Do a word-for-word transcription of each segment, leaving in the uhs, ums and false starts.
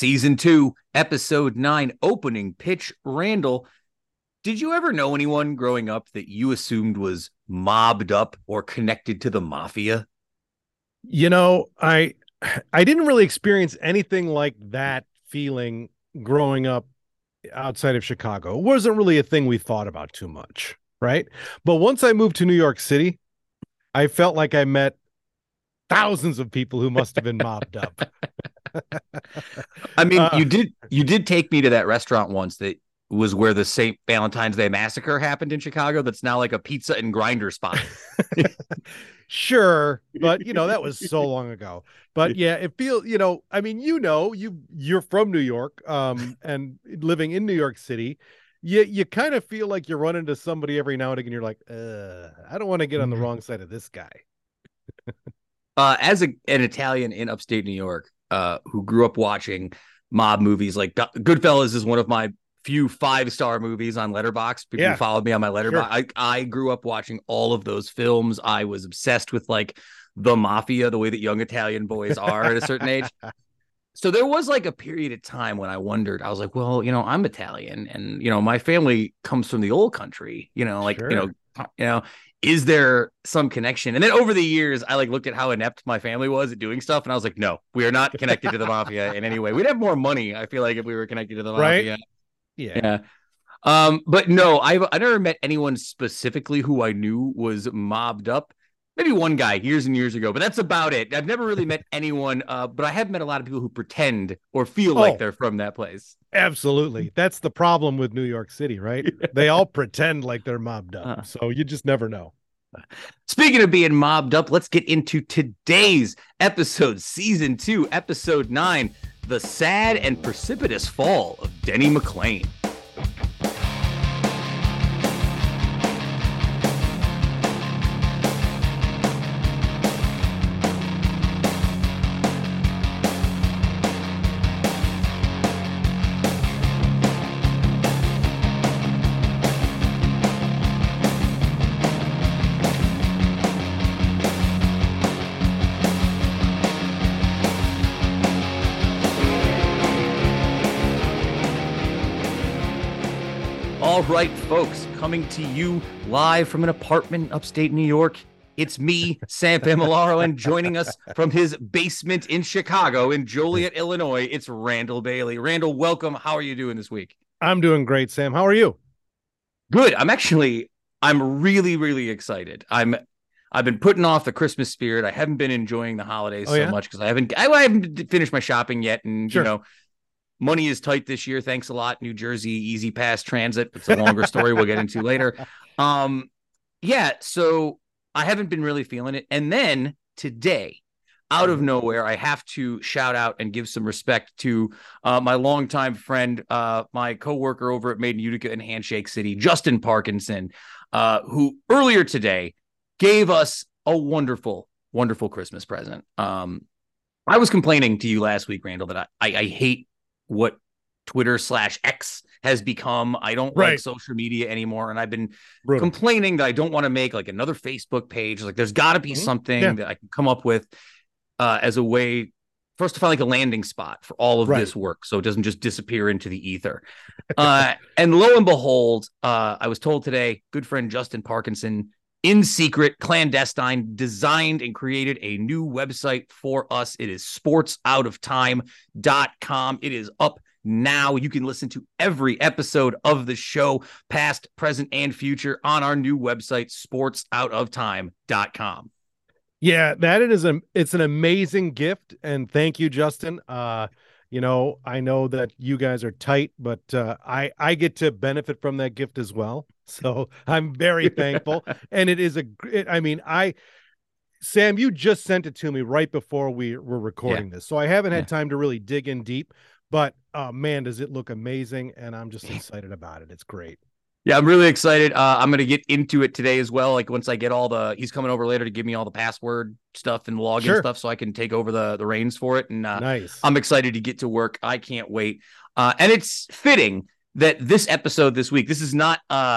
Season two, episode nine, opening pitch. Randall, did you ever know anyone growing up that you assumed was mobbed up or connected to the mafia? You know, I I didn't really experience anything like that feeling growing up outside of Chicago. It wasn't really a thing we thought about too much, right? But once I moved to New York City, I felt like I met thousands of people who must have been mobbed up. I mean, uh, you did you did take me to that restaurant once that was where the Saint Valentine's Day massacre happened in Chicago. That's now like a pizza and grinder spot. Sure, but you know that was so long ago. But yeah, it feels, you know, I mean, you know, you you're from New York, um, and living in New York City, you you kind of feel like you run into somebody every now and again. You're like, uh, I don't want to get on the wrong side of this guy. Uh, as a, an Italian in upstate New York, uh, who grew up watching mob movies, like Goodfellas is one of my few five-star movies on Letterboxd. People Yeah. who followed me on my Letterboxd. Sure. I, I grew up watching all of those films. I was obsessed with like the mafia, the way that young Italian boys are at a certain age. So there was like a period of time when I wondered, I was like, well, you know, I'm Italian and, you know, my family comes from the old country, you know, like, Sure. you know, you know, is there some connection? And then over the years, I like looked at how inept my family was at doing stuff. And I was like, no, we are not connected to the mafia in any way. We'd have more money, I feel like, if we were connected to the mafia. Right? Yeah. Yeah. Um, but no, I've I never met anyone specifically who I knew was mobbed up. Maybe one guy years and years ago, but that's about it. I've never really met anyone, uh, but I have met a lot of people who pretend or feel Oh. like they're from that place. Absolutely. That's the problem with New York City, right? They all pretend like they're mobbed up. Uh. So you just never know. Speaking of being mobbed up, let's get into today's episode, season two, episode nine, the sad and precipitous fall of Denny McLain. All right, folks, coming to you live from an apartment in upstate New York. It's me, Sam Familaro, and joining us from his basement in Chicago, in Joliet, Illinois, it's Randall Bailey. Randall, welcome. How are you doing this week? I'm doing great, Sam. How are you? Good. I'm actually, I'm really, really excited. I'm, I've been putting off the Christmas spirit. I haven't been enjoying the holidays Oh, so yeah? much because I haven't, I, I haven't finished my shopping yet, and Sure. you know. Money is tight this year. Thanks a lot, New Jersey Easy Pass Transit. It's a longer story we'll get into later. Um, yeah, so I haven't been really feeling it. And then today, out of nowhere, I have to shout out and give some respect to uh, my longtime friend, uh, my coworker over at Made in Utica and Handshake City, Justin Parkinson, uh, who earlier today gave us a wonderful, wonderful Christmas present. Um, I was complaining to you last week, Randall, that I, I, I hate what Twitter slash X has become. I don't Right. like social media anymore. And I've been Brutal. complaining that I don't want to make like another Facebook page. Like there's got to be Mhm. something Yeah. that I can come up with uh, as a way first to find like a landing spot for all of Right. this work. So it doesn't just disappear into the ether. uh, and lo and behold, uh, I was told today, good friend Justin Parkinson, in secret, clandestine, designed and created a new website for us. It is sports out of time dot com. It is up now. You can listen to every episode of the show, past, present, and future, on our new website, sports out of time dot com. Yeah, that it is a it's an amazing gift, and thank you, Justin. Uh, you know, I know that you guys are tight, but uh, I I get to benefit from that gift as well. So I'm very thankful, and it is a. It, I mean, I Sam, you just sent it to me right before we were recording this, so I haven't had Yeah. time to really dig in deep. But uh, man, does it look amazing, and I'm just excited about it. It's great. Yeah, I'm really excited. Uh, I'm going to get into it today as well. Like once I get all the, he's coming over later to give me all the password stuff and login Sure. stuff so I can take over the, the reins for it. And uh, Nice. I'm excited to get to work. I can't wait. Uh, and it's fitting that this episode this week, this is not uh,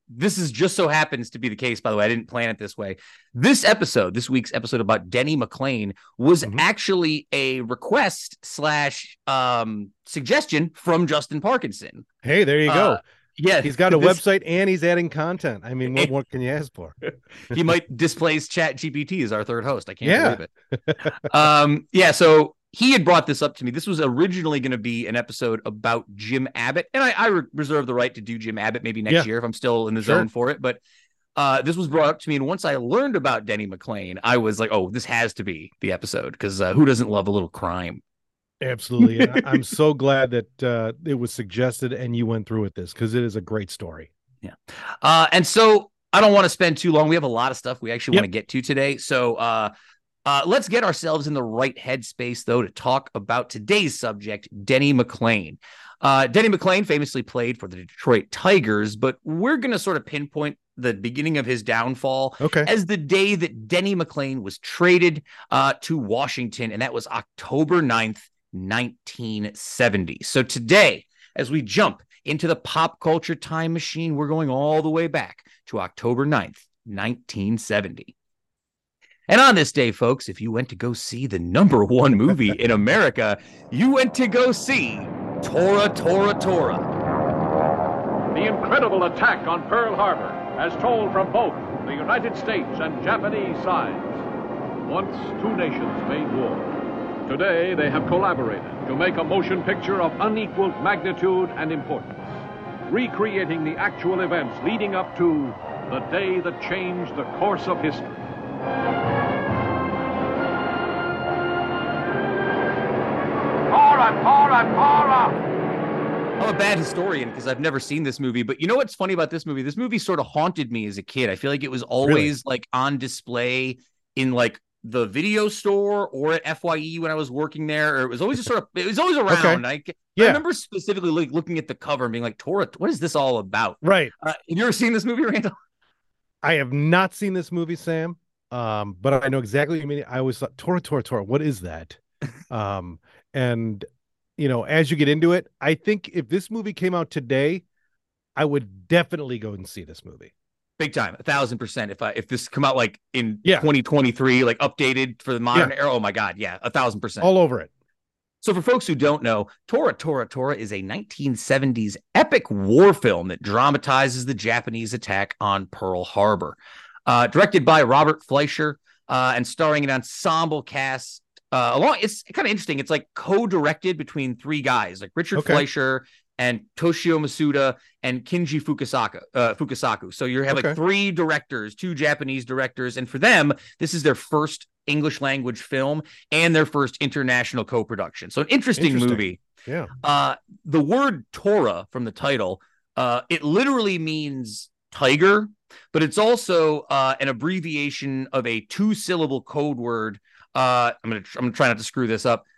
this is just so happens to be the case, by the way. I didn't plan it this way. This episode, this week's episode about Denny McClain, was mm-hmm. actually a request slash um, suggestion from Justin Parkinson. Hey, there you go. Uh, yeah, he's got a this, website and he's adding content. I mean, what more can you ask for? He might displace Chat G P T as our third host. I can't yeah. believe it. um, yeah, so he had brought this up to me. This was originally going to be an episode about Jim Abbott, and I, I re- reserve the right to do Jim Abbott maybe next yeah. year if I'm still in the sure. zone for it. But uh, this was brought up to me, and once I learned about Denny McClain, I was like, "Oh, this has to be the episode," because uh, who doesn't love a little crime? Absolutely. And I'm so glad that uh, it was suggested and you went through with this because it is a great story. Yeah. Uh, and so I don't want to spend too long. We have a lot of stuff we actually yep. want to get to today. So uh, uh, let's get ourselves in the right headspace, though, to talk about today's subject, Denny McClain. Uh, Denny McClain famously played for the Detroit Tigers, but we're going to sort of pinpoint the beginning of his downfall okay. as the day that Denny McClain was traded uh, to Washington, and that was October ninth, nineteen seventy. So today, as we jump into the pop culture time machine, we're going all the way back to October ninth, nineteen seventy. And on this day, folks, if you went to go see the number one movie in America, you went to go see Tora, Tora, Tora. The incredible attack on Pearl Harbor, as told from both the United States and Japanese sides. Once two nations made war. Today, they have collaborated to make a motion picture of unequaled magnitude and importance, recreating the actual events leading up to the day that changed the course of history. Tora, Tora, Tora! I'm a bad historian because I've never seen this movie, but you know what's funny about this movie? This movie sort of haunted me as a kid. I feel like it was always really? like on display in like the video store or at F Y E when I was working there, or it was always just sort of, it was always around. Okay. I, yeah. I remember specifically like looking at the cover and being like, Tora, what is this all about? Right. Uh, have you ever seen this movie, Randall? I have not seen this movie, Sam. Um, but I know exactly what you mean. I always thought Tora, Tora, Tora, what is that? um, and you know, as you get into it, I think if this movie came out today, I would definitely go and see this movie. Big time, a thousand percent. If I if this come out like in yeah. twenty twenty-three, like updated for the modern yeah. era, oh my god, yeah, a thousand percent, all over it. So for folks who don't know, Tora, Tora, Tora is a nineteen seventies epic war film that dramatizes the Japanese attack on Pearl Harbor. Uh, directed by Robert Fleischer uh, and starring an ensemble cast. Uh, along, it's kind of interesting. It's like co-directed between three guys, like Richard okay. Fleischer and Toshio Masuda and Kinji Fukasaku. Uh, Fukasaku. So you have okay. like three directors, two Japanese directors, and for them, this is their first English language film and their first international co-production. So an interesting, interesting. movie. Yeah. Uh, the word Tora from the title, uh, it literally means tiger, but it's also uh, an abbreviation of a two-syllable code word. Uh, I'm gonna I'm gonna try not to screw this up.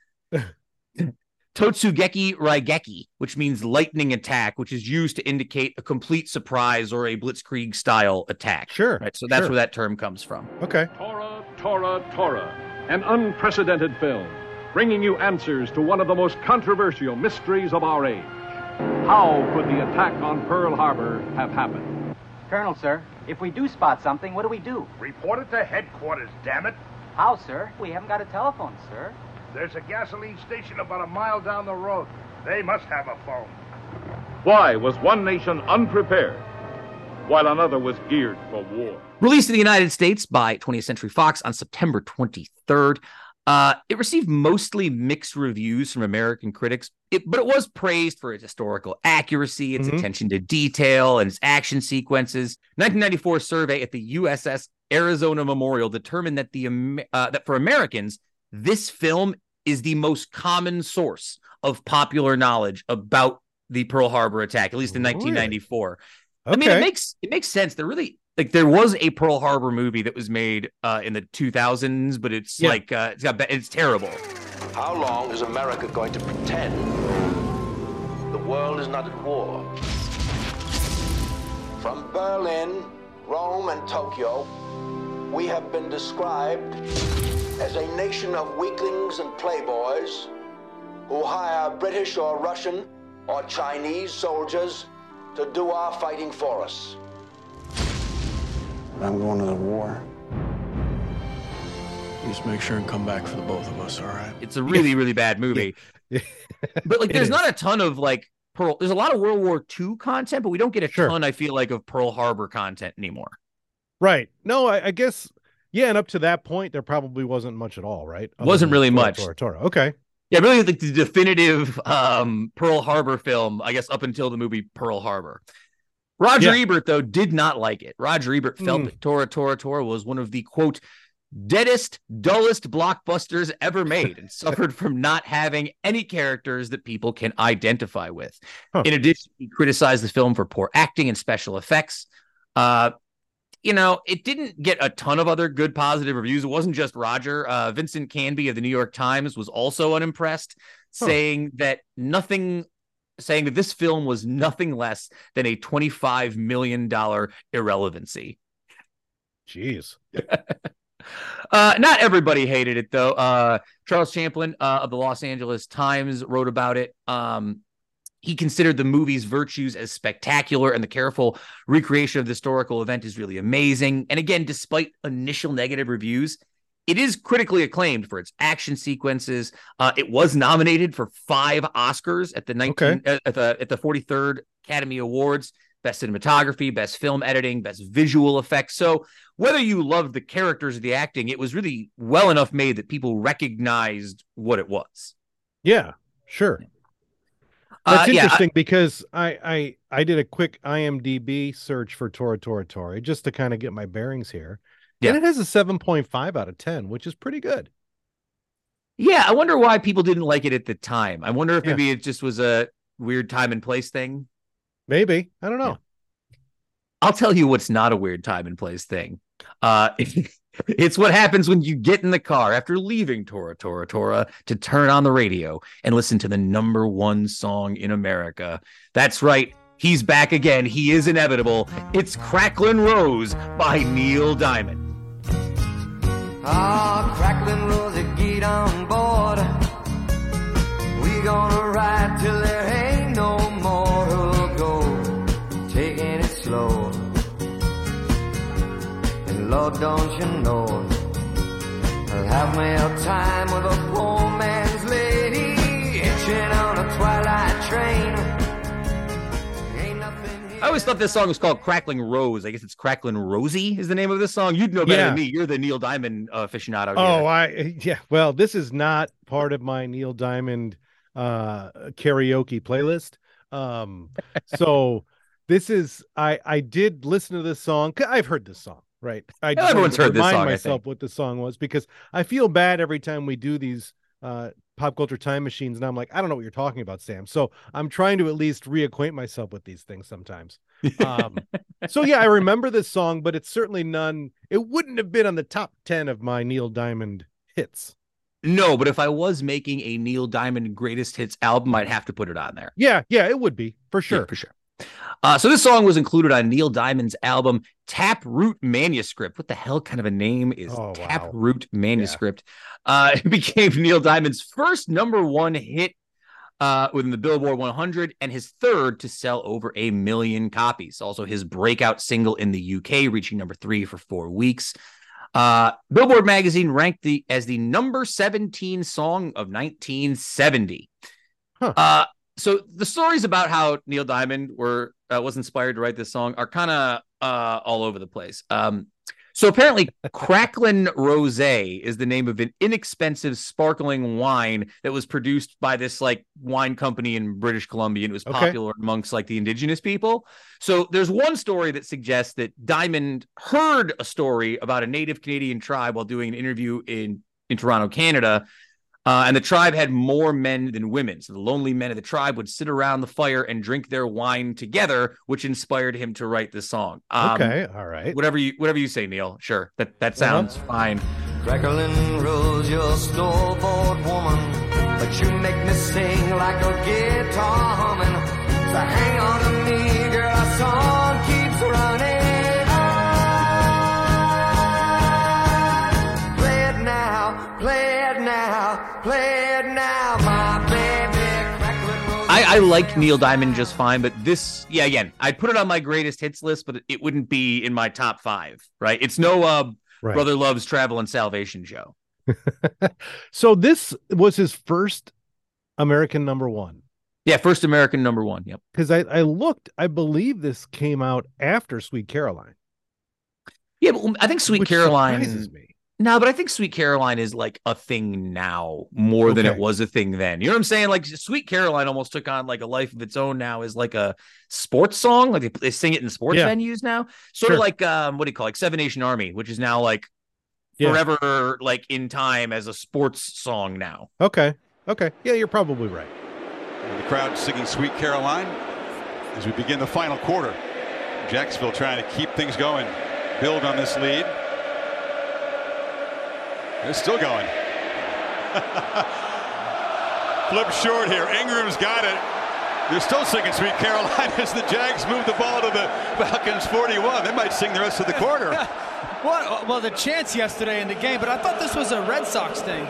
Totsugeki Raigeki, which means lightning attack, which is used to indicate a complete surprise or a blitzkrieg style attack. Sure. Right. So that's sure. where that term comes from. Okay. Tora, Tora, Tora, an unprecedented film, bringing you answers to one of the most controversial mysteries of our age. How could the attack on Pearl Harbor have happened? Colonel, sir, if we do spot something, what do we do? Report it to headquarters, damn it. How, sir? We haven't got a telephone, sir. There's a gasoline station about a mile down the road. They must have a phone. Why was one nation unprepared while another was geared for war? Released in the United States by twentieth Century Fox on September twenty-third, uh, it received mostly mixed reviews from American critics, it, but it was praised for its historical accuracy, its mm-hmm. attention to detail, and its action sequences. nineteen ninety-four survey at the U S S Arizona Memorial determined that the uh, that for Americans, this film is the most common source of popular knowledge about the Pearl Harbor attack, at least in nineteen ninety-four. Okay. I mean, it makes it makes sense. There really like there was a Pearl Harbor movie that was made uh, in the two thousands, but it's yeah. like uh, it's got it's terrible. How long is America going to pretend the world is not at war? From Berlin, Rome, and Tokyo, we have been described as a nation of weaklings and playboys who hire British or Russian or Chinese soldiers to do our fighting for us. I'm going to the war. Just make sure and come back for the both of us, all right? It's a really, really bad movie. But like, there's not a ton of like Pearl. There's a lot of World War Two content, but we don't get a Sure. ton, I feel like, of Pearl Harbor content anymore. Right. No, I, I guess, yeah, and up to that point, there probably wasn't much at all, right? Other Wasn't than really Tora, much. Tora, Tora. Okay. Yeah, really like the definitive um, Pearl Harbor film, I guess, up until the movie Pearl Harbor. Roger Yeah. Ebert, though, did not like it. Roger Ebert felt Mm. that Tora, Tora, Tora was one of the, quote, deadest, dullest blockbusters ever made and suffered from not having any characters that people can identify with. Huh. In addition, he criticized the film for poor acting and special effects. Uh, you know, it didn't get a ton of other good positive reviews. It wasn't just Roger. Uh, Vincent Canby of the New York Times was also unimpressed, Huh. saying that nothing, saying that this film was nothing less than a twenty-five million dollars irrelevancy. Jeez. Uh, not everybody hated it, though. Uh, Charles Champlin uh, of the Los Angeles Times wrote about it. Um, he considered the movie's virtues as spectacular, and the careful recreation of the historical event is really amazing. And again, despite initial negative reviews, it is critically acclaimed for its action sequences. Uh, it was nominated for five Oscars at the nineteen Okay. uh, at the at the forty-third Academy Awards. Best cinematography, best film editing, best visual effects. So whether you loved the characters or the acting, it was really well enough made that people recognized what it was. Yeah, sure. Uh, That's yeah, interesting because I, I I did a quick I M D B search for Tora Tora Tora just to kind of get my bearings here. Yeah. And it has a seven point five out of ten, which is pretty good. Yeah, I wonder why people didn't like it at the time. I wonder if Yeah. maybe it just was a weird time and place thing. Maybe. I don't know. I'll tell you what's not a weird time and place thing. Uh, it's what happens when you get in the car after leaving Tora Tora Tora to turn on the radio and listen to the number one song in America. That's right. He's back again. He is inevitable. It's Cracklin' Rose by Neil Diamond. Ah, Cracklin' Rosie, get on board. We gonna ride till there ain't no more to go. Taking it slow. And Lord, don't you know, I'll have me a time with a poor man's lady, hitching on a twilight train. Ain't nothing here. I always thought this song was called Crackling Rose. I guess it's Cracklin' Rosie is the name of this song. You'd know better Yeah. than me. You're the Neil Diamond uh, aficionado. Oh, here. I yeah. Well, this is not part of my Neil Diamond uh karaoke playlist. Um so this is I I did listen to this song. 'Cause I've heard this song, right? I just everyone's wanted to heard this remind song, I myself think. what the song was because I feel bad every time we do these uh pop culture time machines and I'm like, I don't know what you're talking about, Sam. So I'm trying to at least reacquaint myself with these things sometimes. Um so yeah, I remember this song, but it's certainly none, it wouldn't have been on the top ten of my Neil Diamond hits. No, but if I was making a Neil Diamond greatest hits album, I'd have to put it on there. Yeah, yeah, it would be for sure. Yeah, for sure. Uh, so this song was included on Neil Diamond's album Taproot Manuscript. What the hell kind of a name is Oh, wow. Taproot Manuscript? Uh, it became Neil Diamond's first number one hit uh, within the Billboard one hundred and his third to sell over a million copies. Also his breakout single in the U K, reaching number three for four weeks. Uh, Billboard magazine ranked the as the number seventeen song of nineteen seventy. Huh. Uh, so the stories about how Neil Diamond were uh, was inspired to write this song are kind of uh, all over the place. Um, so apparently, Cracklin' Rosé is the name of an inexpensive sparkling wine that was produced by this like wine company in British Columbia, and it was Okay. popular amongst like the indigenous people. So there's one story that suggests that Diamond heard a story about a native Canadian tribe while doing an interview in in Toronto, Canada. Uh, and the tribe had more men than women. So the lonely men of the tribe would sit around the fire and drink their wine together, which inspired him to write the song. Um, Okay, all right. Whatever you whatever you say, Neil. Sure. That that sounds fine. Crackling Rose, you're a store-bought woman, but you make me sing like a guitar humming. So hang on to me, girl, our song keeps running on. Play it now, play it now, play it now, my baby. Crackling Rose. I, I like Neil Diamond just fine, but this, yeah, again, I'd put it on my greatest hits list, but it wouldn't be in my top five, right? It's no uh, right. Brother Love's Travel and Salvation show. So this was his first American number one. Yeah, first American number one. Yep. Because I, I looked, I believe this came out after Sweet Caroline. Yeah, but I think Sweet Which Caroline. surprises me. No, but I think Sweet Caroline is like a thing now more okay. than it was a thing then. You know what I'm saying? Like Sweet Caroline almost took on like a life of its own now as like a sports song. Like they, they sing it in sports yeah. venues now. Sort sure. of like, um, what do you call it? Like Seven Nation Army, which is now like forever yeah. like in time as a sports song now. Okay. Okay. Yeah, you're probably right. And the crowd singing Sweet Caroline as we begin the final quarter. Jacksonville trying to keep things going, build on this lead. They're still going. Flip short here. Ingram's got it. They're still singing Sweet Caroline as the Jags move the ball to the Falcons forty-one. They might sing the rest of the quarter. Well, well, the chance yesterday in the game, but I thought this was a Red Sox thing.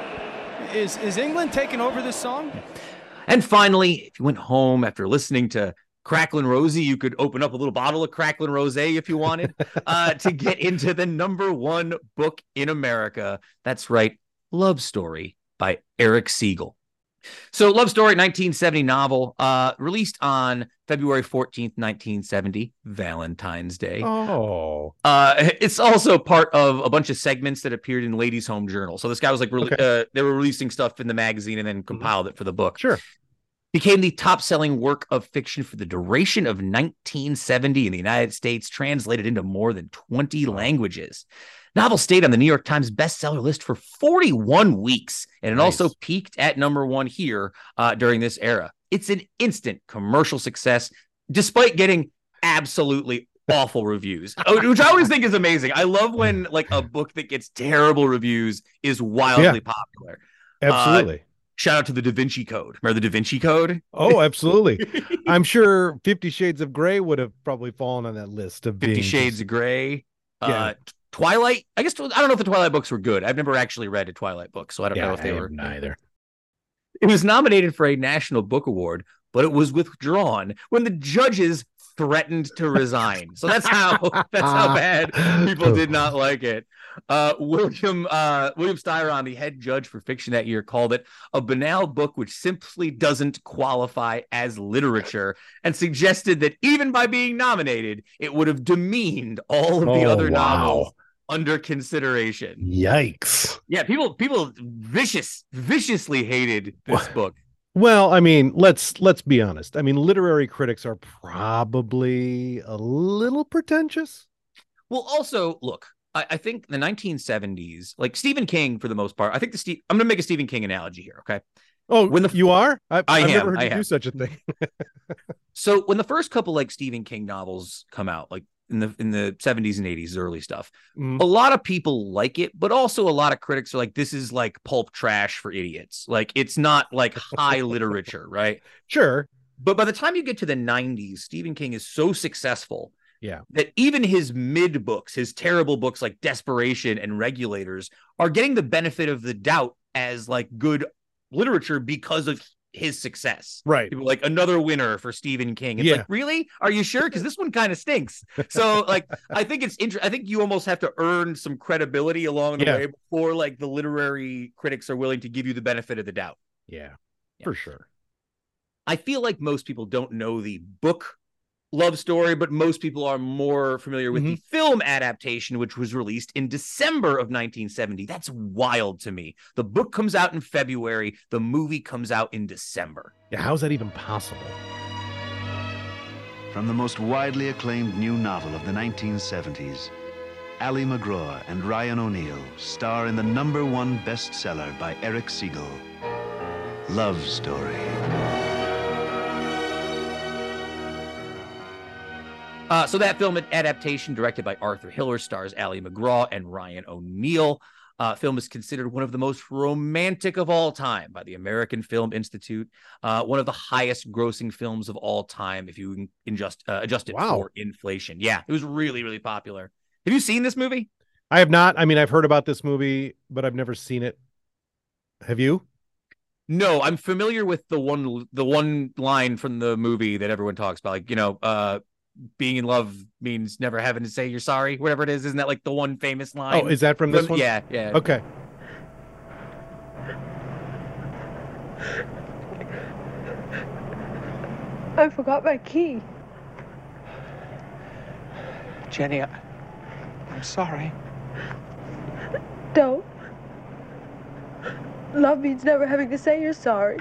Is, is England taking over this song? And finally, if you went home after listening to Cracklin' Rosie, you could open up a little bottle of Cracklin' Rosé if you wanted uh, to get into the number one book in America. That's right, Love Story by Eric Siegel. So Love Story, nineteen seventy novel, uh, released on February fourteenth, nineteen seventy, Valentine's Day. Oh. Uh, it's also part of a bunch of segments that appeared in Ladies' Home Journal. So this guy was like, re- okay. uh, they were releasing stuff in the magazine and then compiled it for the book. Sure. Became the top-selling work of fiction for the duration of nineteen seventy in the United States, translated into more than twenty languages. Novel stayed on the New York Times bestseller list for forty-one weeks, and it nice. also peaked at number one here uh, during this era. It's an instant commercial success, despite getting absolutely awful reviews, which I always think is amazing. I love when like a book that gets terrible reviews is wildly yeah. popular. Absolutely. Uh, Shout out to the Da Vinci Code. Remember the Da Vinci Code? Oh, absolutely. I'm sure Fifty Shades of Grey would have probably fallen on that list of Fifty being Shades just... of Grey. Yeah. Uh, Twilight. I guess I don't know if the Twilight books were good. I've never actually read a Twilight book, so I don't yeah, know if they I were neither. It was nominated for a National Book Award, but it was withdrawn when the judges threatened to resign. So that's how that's how bad people did not like it. Uh, William uh, William Styron, the head judge for fiction that year, called it a banal book which simply doesn't qualify as literature, and suggested that even by being nominated, it would have demeaned all of the oh, other wow. novels under consideration. Yikes. Yeah, people people vicious viciously hated this book. Well, I mean, let's let's be honest. I mean, literary critics are probably a little pretentious. Well, also, look, I, I think the nineteen seventies, like Stephen King, for the most part, I think the Steve, I'm going to make a Stephen King analogy here, okay? Oh, when the you are? I've, I I've am, never heard I you am. do such a thing. So when the first couple like Stephen King novels come out, like in the in the seventies and eighties, early stuff, mm. a lot of people like it, but also a lot of critics are like, this is like pulp trash for idiots. Like it's not like high literature, right? Sure. But by the time you get to the nineties, Stephen King is so successful yeah, that even his mid books, his terrible books like Desperation and Regulators, are getting the benefit of the doubt as like good literature because of his success. Right. People like another winner for Stephen King. It's yeah. like, really? Are you sure? Because this one kind of stinks. So like, I think it's interesting. I think you almost have to earn some credibility along the yeah. way before like the literary critics are willing to give you the benefit of the doubt. Yeah, yeah. for sure. I feel like most people don't know the book Love Story, but most people are more familiar with mm-hmm. the film adaptation, which was released in December of nineteen seventy. That's wild to me. The book comes out in February. The movie comes out in December. Yeah, how is that even possible? From the most widely acclaimed new novel of the nineteen seventies, Ali MacGraw and Ryan O'Neal star in the number one bestseller by Eric Siegel, Love Story. Uh, so that film adaptation, directed by Arthur Hiller, stars Ali MacGraw and Ryan O'Neal. Uh, film is considered one of the most romantic of all time by the American Film Institute. Uh, one of the highest grossing films of all time, if you adjust, uh, adjust it wow. for inflation. Yeah, it was really, really popular. Have you seen this movie? I have not. I mean, I've heard about this movie, but I've never seen it. Have you? No, I'm familiar with the one the one line from the movie that everyone talks about. Like, you know, uh, being in love means never having to say you're sorry, whatever it is. Isn't that like the one famous line? Oh, is that from this one? Yeah, yeah. Okay. I forgot my key. Jenny, I, I'm sorry. Don't. Love means never having to say you're sorry.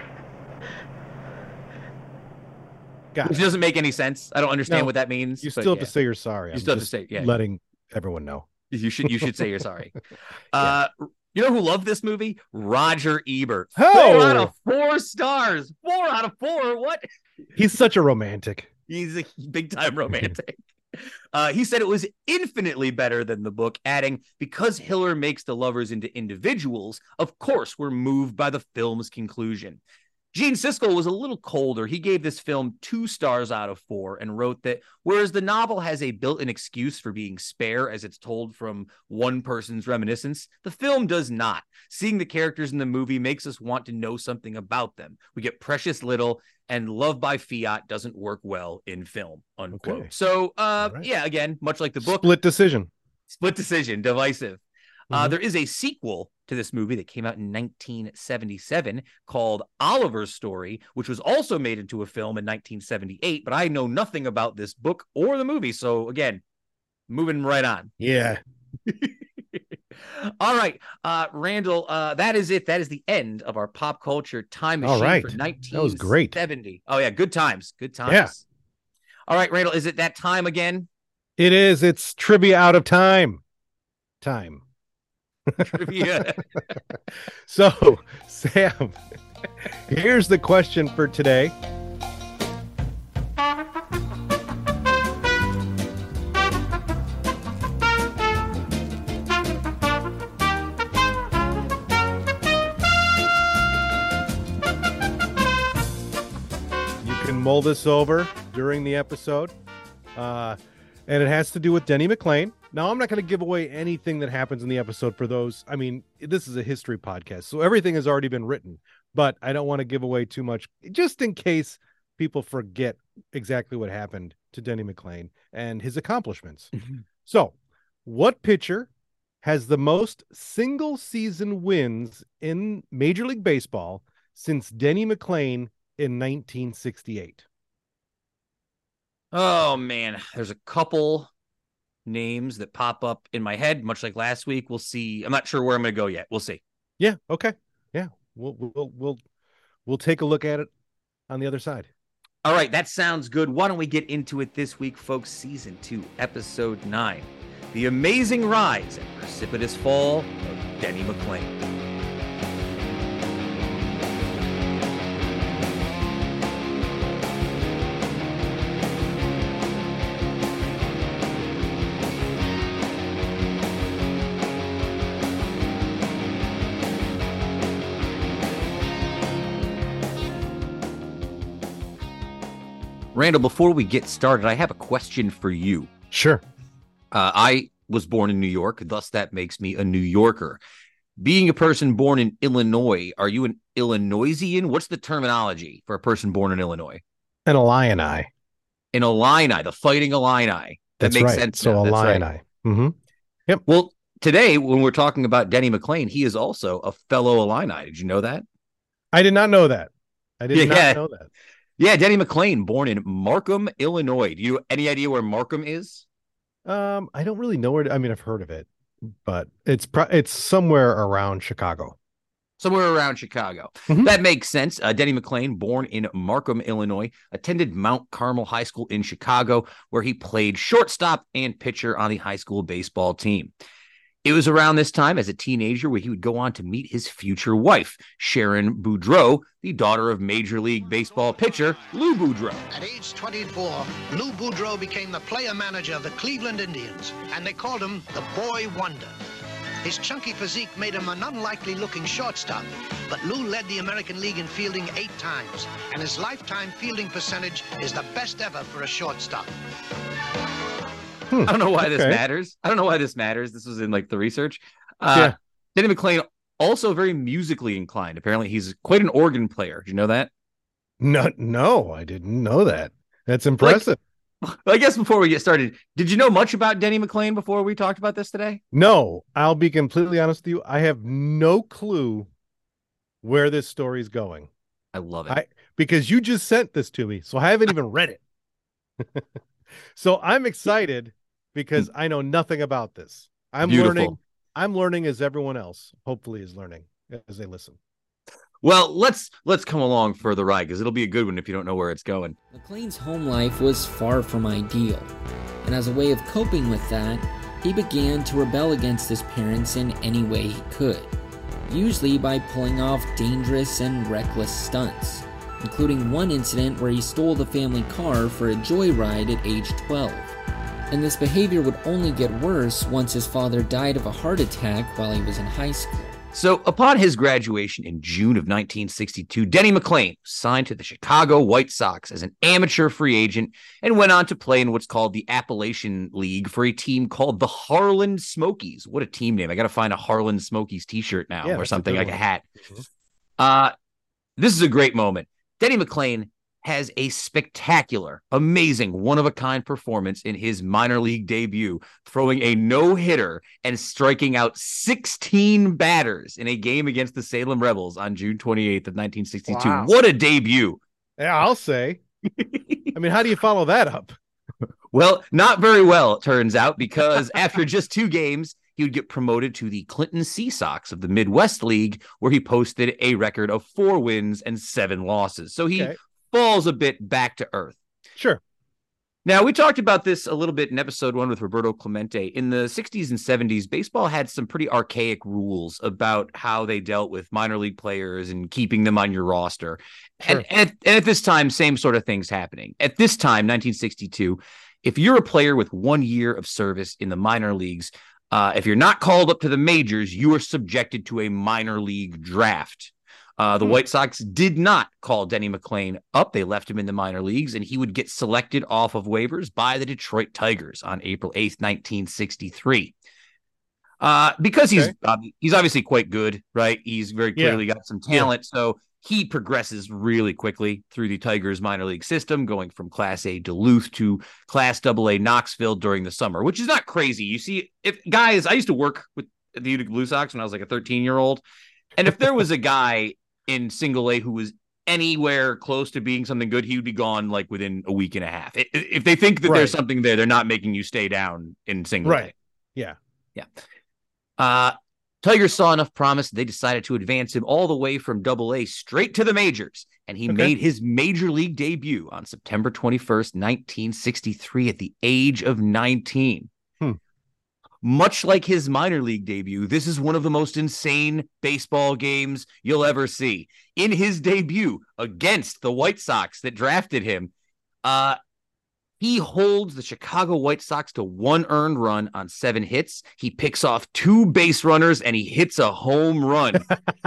Got Which it. doesn't make any sense. I don't understand No, what that means. You but still have yeah. to say you're sorry. You I'm still have to just say, yeah. letting everyone know. You should you should say you're sorry. Uh, you know who loved this movie? Roger Ebert. Oh! Four out of four stars. Four out of four. What? He's such a romantic. He's a big time romantic. Uh, he said it was infinitely better than the book, adding, because Hiller makes the lovers into individuals, of course we're moved by the film's conclusion. Gene Siskel was a little colder. He gave this film two stars out of four and wrote that whereas the novel has a built-in excuse for being spare as it's told from one person's reminiscence, the film does not. Seeing the characters in the movie makes us want to know something about them. We get precious little, and love by fiat doesn't work well in film, unquote. Okay. So, uh, right. yeah, again, much like the book. Split decision. Split decision, divisive. Mm-hmm. Uh, there is a sequel to this movie that came out in nineteen seventy-seven called Oliver's Story, which was also made into a film in nineteen seventy-eight, but I know nothing about this book or the movie. So again, moving right on. Yeah. All right, uh, Randall, uh, that is it. That is the end of our pop culture time machine All right. for nineteen seventy. That was great. Oh, yeah, good times. Good times. Yeah. All right, Randall, is it that time again? It is. It's trivia out of time. Time. Trivia. So, Sam, here's the question for today. You can mull this over during the episode. Uh, and it has to do with Denny McLain. Now, I'm not going to give away anything that happens in the episode for those. I mean, this is a history podcast, so everything has already been written, but I don't want to give away too much just in case people forget exactly what happened to Denny McLain and his accomplishments. So, what pitcher has the most single season wins in Major League Baseball since Denny McLain in nineteen sixty-eight? Oh, man, there's a couple names that pop up in my head, much like last week. We'll see. I'm not sure where I'm going to go yet. We'll see. Yeah. Okay. Yeah. We'll, we'll, we'll, we'll take a look at it on the other side. All right. That sounds good. Why don't we get into it this week, folks? Season two, episode nine, The Amazing Rise and Precipitous Fall of Denny McLain. Randall, before we get started, I have a question for you. Sure. Uh, I was born in New York, thus that makes me a New Yorker. Being a person born in Illinois, are you an Illinoisian? What's the terminology for a person born in Illinois? An Illini. An Illini, the Fighting Illini. That That's makes right. sense. So now. That's Illini. right. Mm-hmm. Yep. Well, today, when we're talking about Denny McLain, he is also a fellow Illini. Did you know that? I did not know that. I did Yeah, not yeah. know that. Yeah, Denny McLain, born in Markham, Illinois. Do you any idea where Markham is? Um, I don't really know where. To, I mean, I've heard of it, but it's pro- it's somewhere around Chicago. Somewhere around Chicago. Mhm. That makes sense. Uh, Denny McLain, born in Markham, Illinois, attended Mount Carmel High School in Chicago, where he played shortstop and pitcher on the high school baseball team. It was around this time as a teenager where he would go on to meet his future wife, Sharon Boudreau, the daughter of Major League Baseball pitcher Lou Boudreau. At age twenty-four, Lou Boudreau became the player manager of the Cleveland Indians, and they called him the Boy Wonder. His chunky physique made him an unlikely-looking shortstop, but Lou led the American League in fielding eight times, and his lifetime fielding percentage is the best ever for a shortstop. Hmm. I don't know why this Okay. matters. I don't know why this matters. This was in like the research. Uh, Yeah. Denny McLain also very musically inclined. Apparently, he's quite an organ player. Do you know that? No, no, I didn't know that. That's impressive. Like, I guess before we get started, did you know much about Denny McLain before we talked about this today? No, I'll be completely honest with you. I have no clue where this story is going. I love it. I, because you just sent this to me, so I haven't even read it. So I'm excited because I know nothing about this. I'm Beautiful. learning. I'm learning as everyone else hopefully is learning as they listen. Well, let's let's come along for the ride because it'll be a good one if you don't know where it's going. McLain's home life was far from ideal, and as a way of coping with that, he began to rebel against his parents in any way he could, usually by pulling off dangerous and reckless stunts, including one incident where he stole the family car for a joyride at age twelve. And this behavior would only get worse once his father died of a heart attack while he was in high school. So upon his graduation in June of nineteen sixty-two, Denny McLain signed to the Chicago White Sox as an amateur free agent and went on to play in what's called the Appalachian League for a team called the Harlan Smokies. What a team name. I got to find a Harlan Smokies t-shirt now Yeah, or something a like a one. hat. Mm-hmm. Uh, this is a great moment. Denny McLain has a spectacular, amazing, one-of-a-kind performance in his minor league debut, throwing a no-hitter and striking out sixteen batters in a game against the Salem Rebels on June twenty-eighth of nineteen sixty-two. Wow. What a debut. Yeah, I'll say. I mean, how do you follow that up? Well, not very well, it turns out, because after just two games, he would get promoted to the Clinton Sea Sox of the Midwest League, where he posted a record of four wins and seven losses. So he Okay. falls a bit back to earth. Sure. Now, we talked about this a little bit in episode one with Roberto Clemente. In the sixties and seventies, baseball had some pretty archaic rules about how they dealt with minor league players and keeping them on your roster. Sure. And, and, and at this time, same sort of things happening. At this time, nineteen sixty-two, if you're a player with one year of service in the minor leagues, uh, if you're not called up to the majors, you are subjected to a minor league draft. Uh, the Hmm. White Sox did not call Denny McLain up. They left him in the minor leagues, and he would get selected off of waivers by the Detroit Tigers on April eighth, nineteen sixty-three. Uh, because he's Okay. uh, he's obviously quite good, right? He's very Yeah. clearly got some talent, so he progresses really quickly through the Tigers minor league system, going from Class A Duluth to Class Double A Knoxville during the summer, which is not crazy. You see, if guys, I used to work with the Utica Blue Sox when I was like a thirteen year old, and if there was a guy in Single A who was anywhere close to being something good, he would be gone like within a week and a half. I- If they think that Right. there's something there, they're not making you stay down in Single A. Right. Yeah. Yeah. Uh, Tigers saw enough promise. They decided to advance him all the way from Double A straight to the majors. And he Okay. made his major league debut on September twenty-first, nineteen sixty-three at the age of nineteen. Hmm. Much like his minor league debut, this is one of the most insane baseball games you'll ever see. In his debut against the White Sox that drafted him, uh, he holds the Chicago White Sox to one earned run on seven hits. He picks off two base runners and he hits a home run.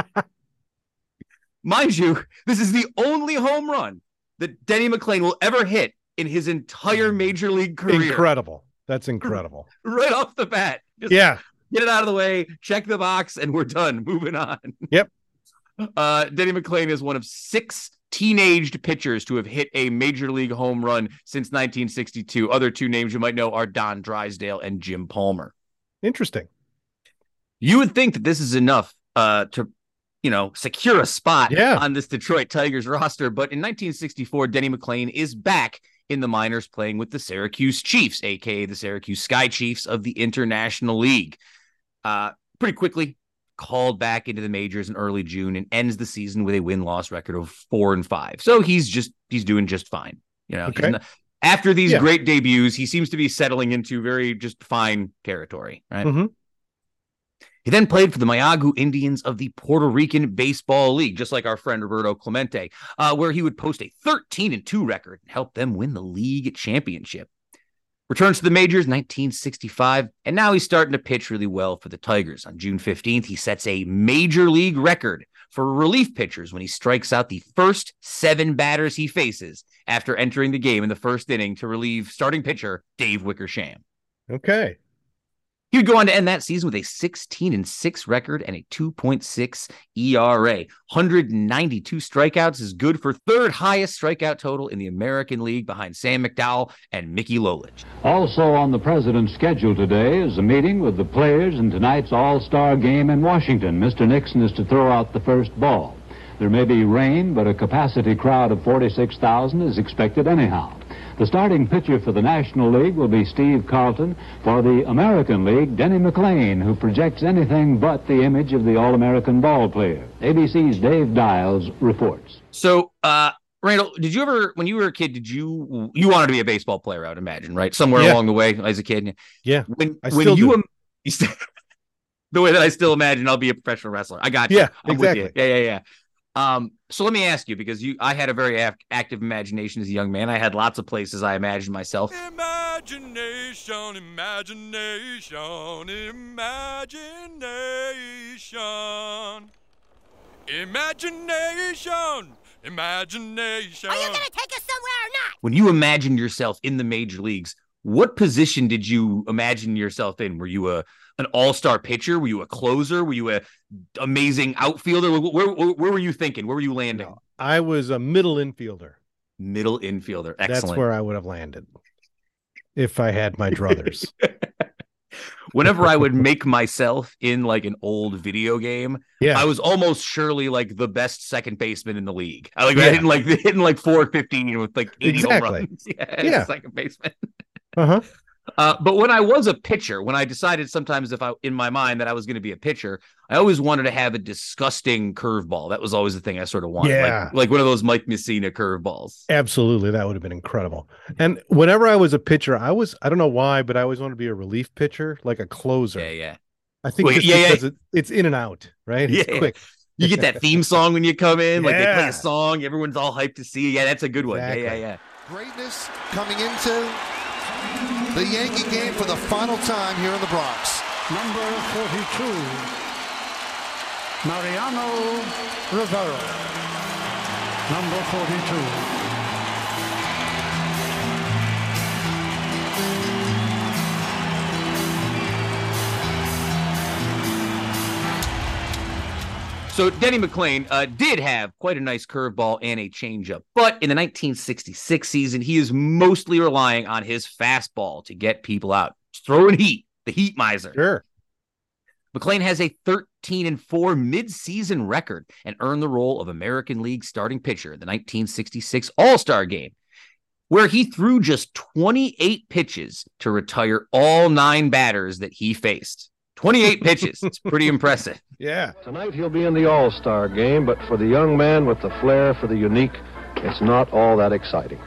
Mind you, this is the only home run that Denny McLain will ever hit in his entire major league career. Incredible. That's incredible. Right off the bat. Just Yeah. get it out of the way, check the box, and we're done. Moving on. Yep. Uh, Denny McLain is one of six teenaged pitchers to have hit a major league home run since nineteen sixty-two. Other two names you might know are Don Drysdale and Jim Palmer. Interesting. You would think that this is enough uh, to, you know, secure a spot Yeah. on this Detroit Tigers roster. But in nineteen sixty-four, Denny McLain is back in the minors playing with the Syracuse Chiefs, a k a the Syracuse Sky Chiefs of the International League. Uh, pretty quickly called back into the majors in early June and ends the season with a win-loss record of four and five. So he's just, he's doing just fine. You know, he's Okay. not- after these Yeah. great debuts, he seems to be settling into very just fine territory, right? Mhm. He then played for the Mayagu Indians of the Puerto Rican Baseball League, just like our friend Roberto Clemente, uh, where he would post a thirteen and two record and help them win the league championship. Returns to the majors nineteen sixty-five, and now he's starting to pitch really well for the Tigers. On June fifteenth, he sets a major league record for relief pitchers when he strikes out the first seven batters he faces after entering the game in the first inning to relieve starting pitcher Dave Wickersham. Okay. He would go on to end that season with a sixteen and six record and a two point six E R A. one hundred ninety-two strikeouts is good for third highest strikeout total in the American League behind Sam McDowell and Mickey Lolich. Also on the president's schedule today is a meeting with the players in tonight's All-Star game in Washington. Mister Nixon is to throw out the first ball. There may be rain, but a capacity crowd of forty-six thousand is expected anyhow. The starting pitcher for the National League will be Steve Carlton. For the American League, Denny McLain, who projects anything but the image of the All-American ball player. A B C's Dave Dials reports. So, uh, Randall, did you ever, when you were a kid, did you, you wanted to be a baseball player, I would imagine, right? Somewhere yeah. along the way as a kid. Yeah. When, I when still you, do. um, you st- the way that I still imagine I'll be a professional wrestler. I got you. Yeah, I'm exactly. with you. Yeah, yeah, yeah. Um, so let me ask you, because you, I had a very ac- active imagination as a young man. I had lots of places I imagined myself. Imagination, imagination, imagination, imagination, imagination. Are you gonna take us somewhere or not? When you imagined yourself in the major leagues, what position did you imagine yourself in? Were you a an all-star pitcher? Were you a closer? Were you a amazing outfielder? Where, where, where were you thinking? Where were you landing? No, I was a middle infielder. Middle infielder. Excellent. That's where I would have landed if I had my druthers. Whenever I would make myself in like an old video game, yeah. I was almost surely like the best second baseman in the league. I like yeah. I hitting like hitting like four fifteen with like eighty exactly. home runs. Yeah, yeah. second baseman. Uh-huh. Uh, but when I was a pitcher, when I decided sometimes if I, in my mind that I was going to be a pitcher, I always wanted to have a disgusting curveball. That was always the thing I sort of wanted. Yeah. Like, like one of those Mike Messina curveballs. Absolutely. That would have been incredible. And whenever I was a pitcher, I was, I don't know why, but I always wanted to be a relief pitcher, like a closer. Yeah, yeah. I think Wait, just yeah, because yeah. It, it's in and out, right? It's yeah. quick. You get that theme song when you come in, yeah. like they play a song, everyone's all hyped to see you. Yeah, that's a good one. Exactly. Yeah, yeah, yeah. Greatness coming into the Yankee game for the final time here in the Bronx. Number forty-two, Mariano Rivera. Number forty-two. So Denny McLain uh, did have quite a nice curveball and a changeup, but in the nineteen sixty-six season, he is mostly relying on his fastball to get people out. Just throwing heat, the heat miser. Sure. McLain has a thirteen and four mid-season record and earned the role of American League starting pitcher in the nineteen sixty-six All-Star game, where he threw just twenty-eight pitches to retire all nine batters that he faced. twenty-eight pitches. It's pretty impressive. Yeah. Tonight he'll be in the All-Star game, but for the young man with the flair for the unique, it's not all that exciting.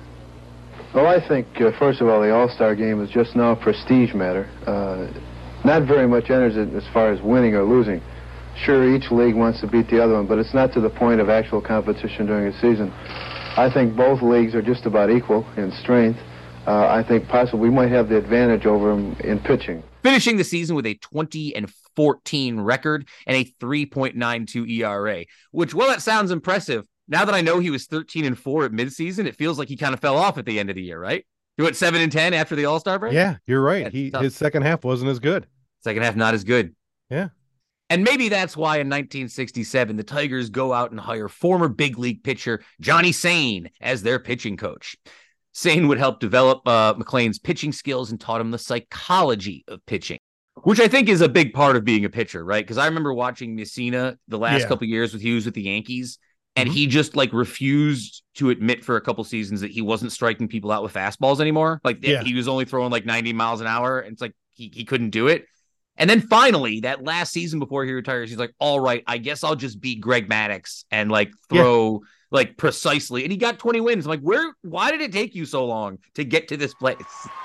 Well, I think, uh, first of all, the All-Star game is just now a prestige matter. Uh, not very much enters it as far as winning or losing. Sure, each league wants to beat the other one, but it's not to the point of actual competition during a season. I think both leagues are just about equal in strength. Uh, I think possibly we might have the advantage over them in pitching. Finishing the season with a twenty and fourteen record and a three point nine two E R A, which, well, that sounds impressive. Now that I know he was thirteen and four at midseason, it feels like he kind of fell off at the end of the year, right? He went seven and ten after the All-Star break? Yeah, you're right. That's he tough. His second half wasn't as good. Second half not as good. Yeah. And maybe that's why in nineteen sixty-seven, the Tigers go out and hire former big league pitcher Johnny Sain as their pitching coach. Sain would help develop uh, McLain's pitching skills and taught him the psychology of pitching, which I think is a big part of being a pitcher, right? Because I remember watching Messina the last Yeah. couple of years with Hughes with the Yankees, and Mhm. he just like refused to admit for a couple seasons that he wasn't striking people out with fastballs anymore. Like Yeah. he was only throwing like ninety miles an hour, and it's like he, he couldn't do it. And then finally, that last season before he retires, he's like, all right, I guess I'll just be Greg Maddux and like throw like precisely. And he got twenty wins. I'm like, where, why did it take you so long to get to this place?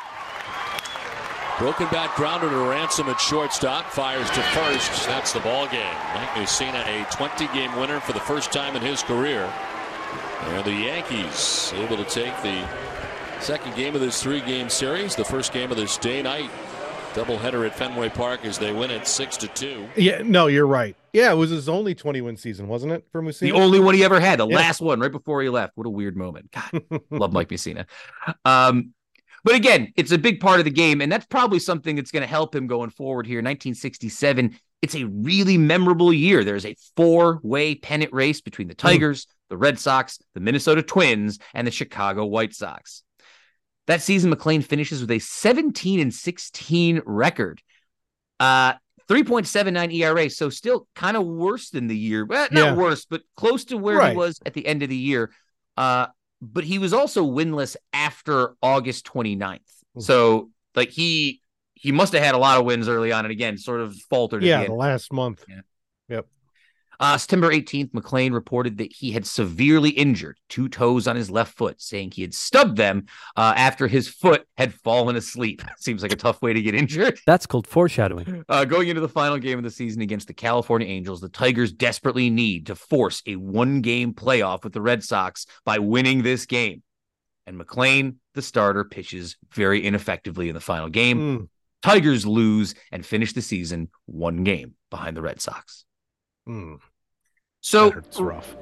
Broken back grounder to Ransom at shortstop. Fires to first. That's the ball game. Mike Messina, a twenty-game winner for the first time in his career. And the Yankees able to take the second game of this three-game series. The first game of this day-night doubleheader at Fenway Park as they win it six to two. Yeah, no, you're right. Yeah, it was his only twenty-win season, wasn't it, for Messina? The only one he ever had, the Yeah. last one right before he left. What a weird moment. God, love Mike Messina. Um, But again, it's a big part of the game, and that's probably something that's going to help him going forward here. nineteen sixty-seven, it's a really memorable year. There's a four-way pennant race between the Tigers, mm. the Red Sox, the Minnesota Twins, and the Chicago White Sox. That season, McClain finishes with a seventeen and sixteen record. Uh, three point seven nine E R A, so still kind of worse than the year. Well, not yeah. worse, but close to where right. he was at the end of the year. Uh, but he was also winless after August twenty-ninth. Mm-hmm. So, like, he he must have had a lot of wins early on, and again, sort of faltered. Yeah, at the, the end. last month. Yeah. Yep. Uh, September eighteenth, McClain reported that he had severely injured two toes on his left foot, saying he had stubbed them uh, after his foot had fallen asleep. Seems like a tough way to get injured. That's called foreshadowing. Uh, going into the final game of the season against the California Angels, the Tigers desperately need to force a one-game playoff with the Red Sox by winning this game. And McClain, the starter, pitches very ineffectively in the final game. Mm. Tigers lose and finish the season one game behind the Red Sox. Hmm. So it's rough.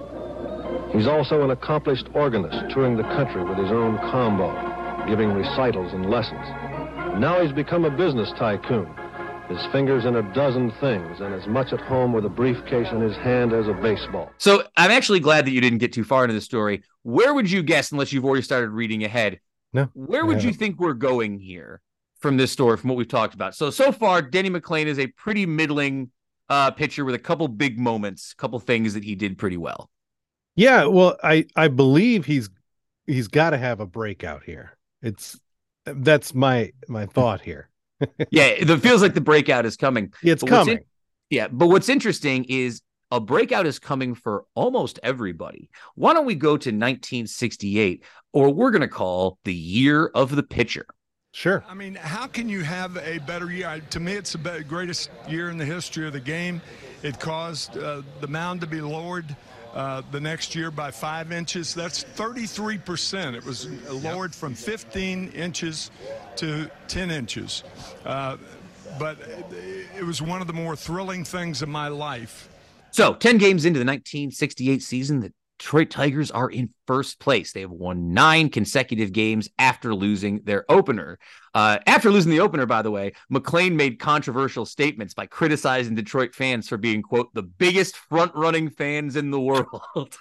He's also an accomplished organist, touring the country with his own combo, giving recitals and lessons. Now he's become a business tycoon. His fingers in a dozen things, and as much at home with a briefcase in his hand as a baseball. So I'm actually glad that you didn't get too far into the story. Where would you guess, unless you've already started reading ahead? No. Where would you think we're going here from this story, from what we've talked about? So so far, Denny McClain is a pretty middling Uh, pitcher with a couple big moments, a couple things that he did pretty well. Yeah, well, I I believe he's he's got to have a breakout here. It's that's my my thought here. Yeah, it feels like the breakout is coming. It's but coming. In, yeah, but what's interesting is a breakout is coming for almost everybody. Why don't we go to nineteen sixty-eight, or we're going to call the year of the pitcher? Sure. I mean, how can you have a better year? I, to me, it's the be- greatest year in the history of the game. It caused uh, the mound to be lowered uh, the next year by five inches. That's thirty-three percent. It was lowered yep. from fifteen inches to ten inches. Uh, but it, it was one of the more thrilling things in my life. So, ten games into the nineteen sixty-eight season, the Detroit Tigers are in first place. They have won nine consecutive games after losing their opener. Uh, after losing the opener, by the way, McClain made controversial statements by criticizing Detroit fans for being, quote, the biggest front-running fans in the world.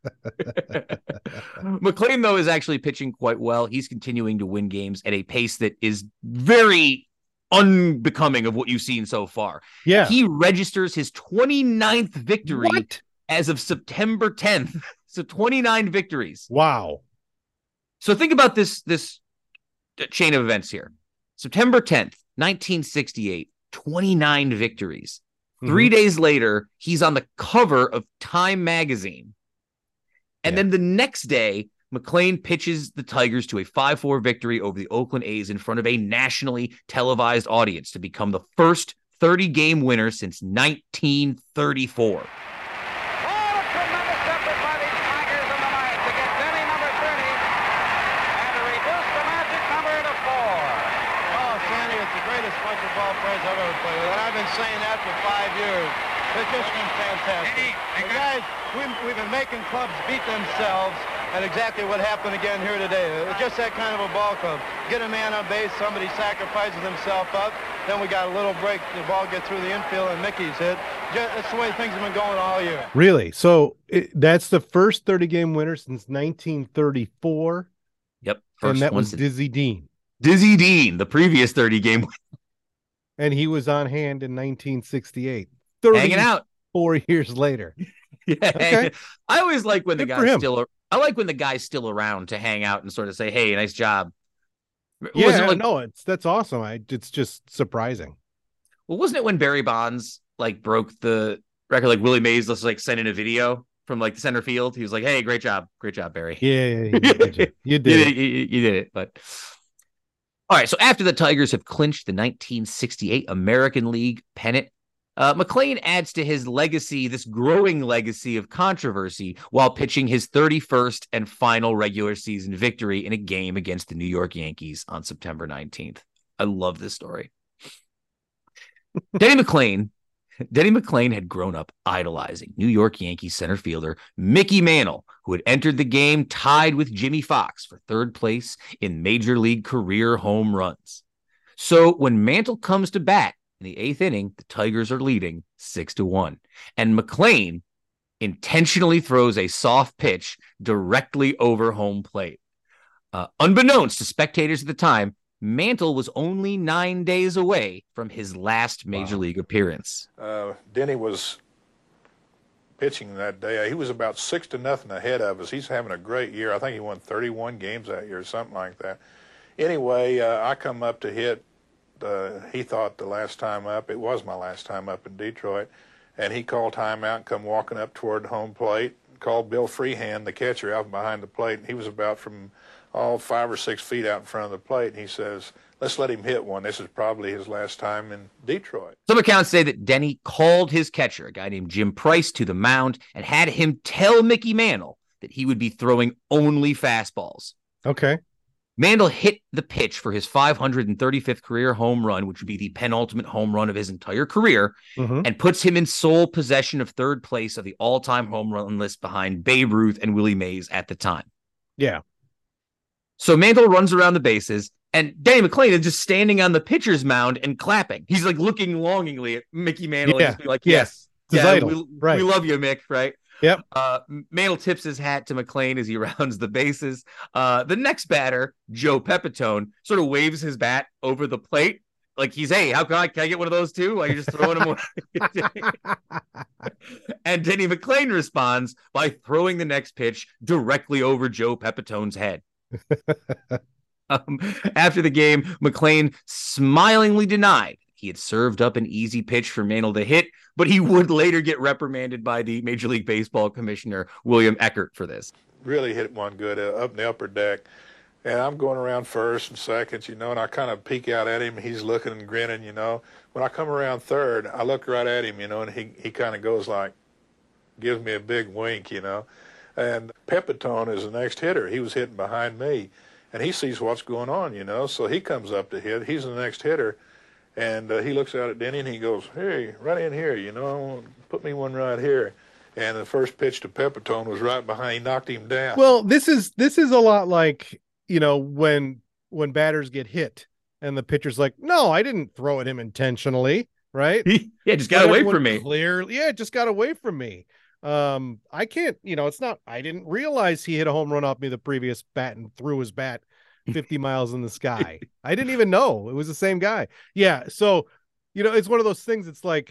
McClain, though, is actually pitching quite well. He's continuing to win games at a pace that is very unbecoming of what you've seen so far. Yeah. He registers his twenty-ninth victory What? as of September tenth. So twenty-nine victories. Wow. So think about this, this chain of events here. September tenth, nineteen sixty-eight, twenty-nine victories. Mm-hmm. Three days later, he's on the cover of Time magazine. And yeah. then the next day, McClain pitches the Tigers to a five four victory over the Oakland A's in front of a nationally televised audience to become the first thirty-game winner since nineteen thirty-four. Saying that for five years. It's just been fantastic. And guys, we've, we've been making clubs beat themselves, and exactly what happened again here today. It's just that kind of a ball club. Get a man on base, somebody sacrifices himself up, then we got a little break, the ball gets through the infield, and Mickey's hit. Just, that's the way things have been going all year. Really? So it, that's the first thirty-game winner since nineteen thirty-four? Yep. First and that one was Dizzy Dean. Dizzy Dean, the previous thirty-game winner. And he was on hand in nineteen sixty-eight. Hanging out. Four years later. Yeah. Okay. I always like when the Good for guy's him. still I like when the guy's still around to hang out and sort of say, hey, nice job. Yeah, was it like, no, it's that's awesome. I it's just surprising. Well, wasn't it when Barry Bonds like broke the record, like Willie Mays was like sending a video from like the center field? He was like, hey, great job. Great job, Barry. Yeah, yeah, yeah, you did it. You did you, it. did, you, you did it, but all right, so after the Tigers have clinched the nineteen sixty-eight American League pennant, uh, McClain adds to his legacy, this growing legacy of controversy, while pitching his thirty-first and final regular season victory in a game against the New York Yankees on September nineteenth. I love this story. Denny McClain Denny McLain had grown up idolizing New York Yankees center fielder Mickey Mantle, who had entered the game tied with Jimmy Fox for third place in Major League career home runs. So when Mantle comes to bat in the eighth inning, the Tigers are leading six to one. And McLain intentionally throws a soft pitch directly over home plate. Uh, unbeknownst to spectators at the time, Mantle was only nine days away from his last Major wow. League appearance. Uh, Denny was pitching that day. He was about six to nothing ahead of us. He's having a great year. I think he won thirty-one games that year or something like that. Anyway, uh, I come up to hit. Uh, he thought the last time up, it was my last time up in Detroit, and he called timeout and come walking up toward home plate, called Bill Freehand, the catcher, out behind the plate, and he was about from all five or six feet out in front of the plate, and he says, let's let him hit one. This is probably his last time in Detroit. Some accounts say that Denny called his catcher, a guy named Jim Price, to the mound and had him tell Mickey Mantle that he would be throwing only fastballs. Okay. Mantle hit the pitch for his five hundred thirty-fifth career home run, which would be the penultimate home run of his entire career, mm-hmm. and puts him in sole possession of third place of the all-time home run list behind Babe Ruth and Willie Mays at the time. Yeah. So Mantle runs around the bases, and Denny McLain is just standing on the pitcher's mound and clapping. He's like looking longingly at Mickey Mantle, yeah. and just be like, yes, yeah, yeah we, right. we love you, Mick, right? Yep. Uh, Mantle tips his hat to McLain as he rounds the bases. Uh, the next batter, Joe Pepitone, sort of waves his bat over the plate. Like he's, hey, how can I, can I get one of those too? Why are you just throwing them away? And Denny McLain responds by throwing the next pitch directly over Joe Pepitone's head. um, after the game, McLain smilingly denied he had served up an easy pitch for Mantle to hit, but he would later get reprimanded by the Major League Baseball commissioner, William Eckert, for this. Really hit one good uh, up in the upper deck. And I'm going around first and second, you know, and I kind of peek out at him. He's looking and grinning, you know. When I come around third, I look right at him, you know, and he, he kind of goes like, gives me a big wink, you know. And Pepitone is the next hitter. He was hitting behind me, and he sees what's going on, you know. So he comes up to hit. He's the next hitter, and uh, he looks out at Denny, and he goes, hey, right in here, you know, put me one right here. And the first pitch to Pepitone was right behind. He knocked him down. Well, this is this is a lot like, you know, when when batters get hit, and the pitcher's like, no, I didn't throw at him intentionally, right? Yeah, just got away from me. Clearly, yeah, just got away from me. Um, I can't, you know, it's not, I didn't realize he hit a home run off me the previous bat and threw his bat fifty miles in the sky. I didn't even know it was the same guy. Yeah. So, you know, it's one of those things. It's like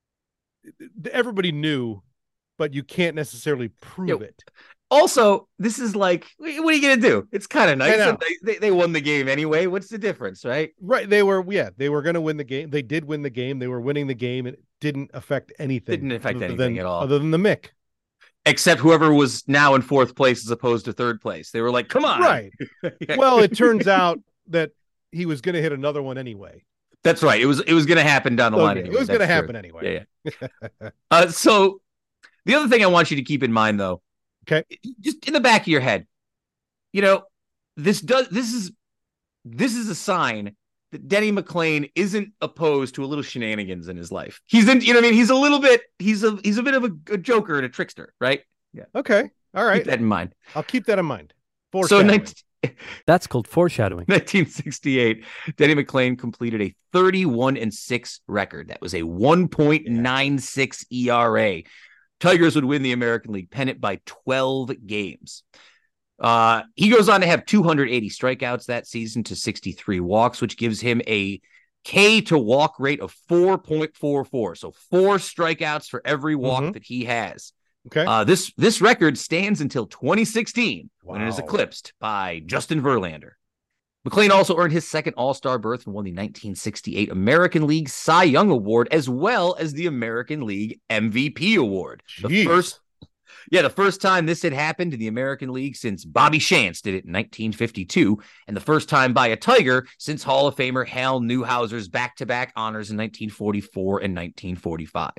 everybody knew, but you can't necessarily prove Yo, it. Also, this is like, what are you going to do? It's kind of nice. know. They, they, they won the game anyway. What's the difference, right? Right. They were, yeah, they were going to win the game. They did win the game. They were winning the game, and it didn't affect anything. Didn't affect other anything than, at all. Other than the Mick. Except whoever was now in fourth place as opposed to third place. They were like, come on. Right. Yeah. Well, it turns out that he was going to hit another one anyway. That's right. It was it was going to happen down the Okay. line. Anyway. It was going to That's happen true. anyway. Yeah. yeah. uh, so the other thing I want you to keep in mind, though, okay, just in the back of your head, you know, this does this is this is a sign that Denny McLain isn't opposed to a little shenanigans in his life. He's in, you know what I mean? He's a little bit, he's a he's a bit of a, a joker and a trickster, right? Yeah. Okay. All right. Keep that in mind. I'll keep that in mind. So nineteen that's called foreshadowing. nineteen sixty-eight, Denny McLain completed a thirty-one and six record. That was a one point nine six E R A. Tigers would win the American League pennant by twelve games. Uh, he goes on to have two hundred eighty strikeouts that season to sixty-three walks, which gives him a K to walk rate of four point four four. So four strikeouts for every walk Mhm. that he has. Okay. Uh, this this record stands until twenty sixteen, when it is Wow. eclipsed by Justin Verlander. McLain also earned his second All-Star berth and won the nineteen sixty-eight American League Cy Young Award, as well as the American League M V P Award. The Jeez. first, yeah, the first time this had happened in the American League since Bobby Shantz did it in nineteen fifty-two, and the first time by a Tiger since Hall of Famer Hal Newhouser's back-to-back honors in nineteen forty-four and nineteen forty-five.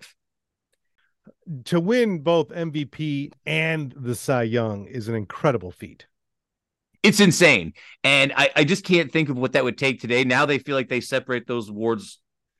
To win both M V P and the Cy Young is an incredible feat. It's insane. And I, I just can't think of what that would take today. Now they feel like they separate those awards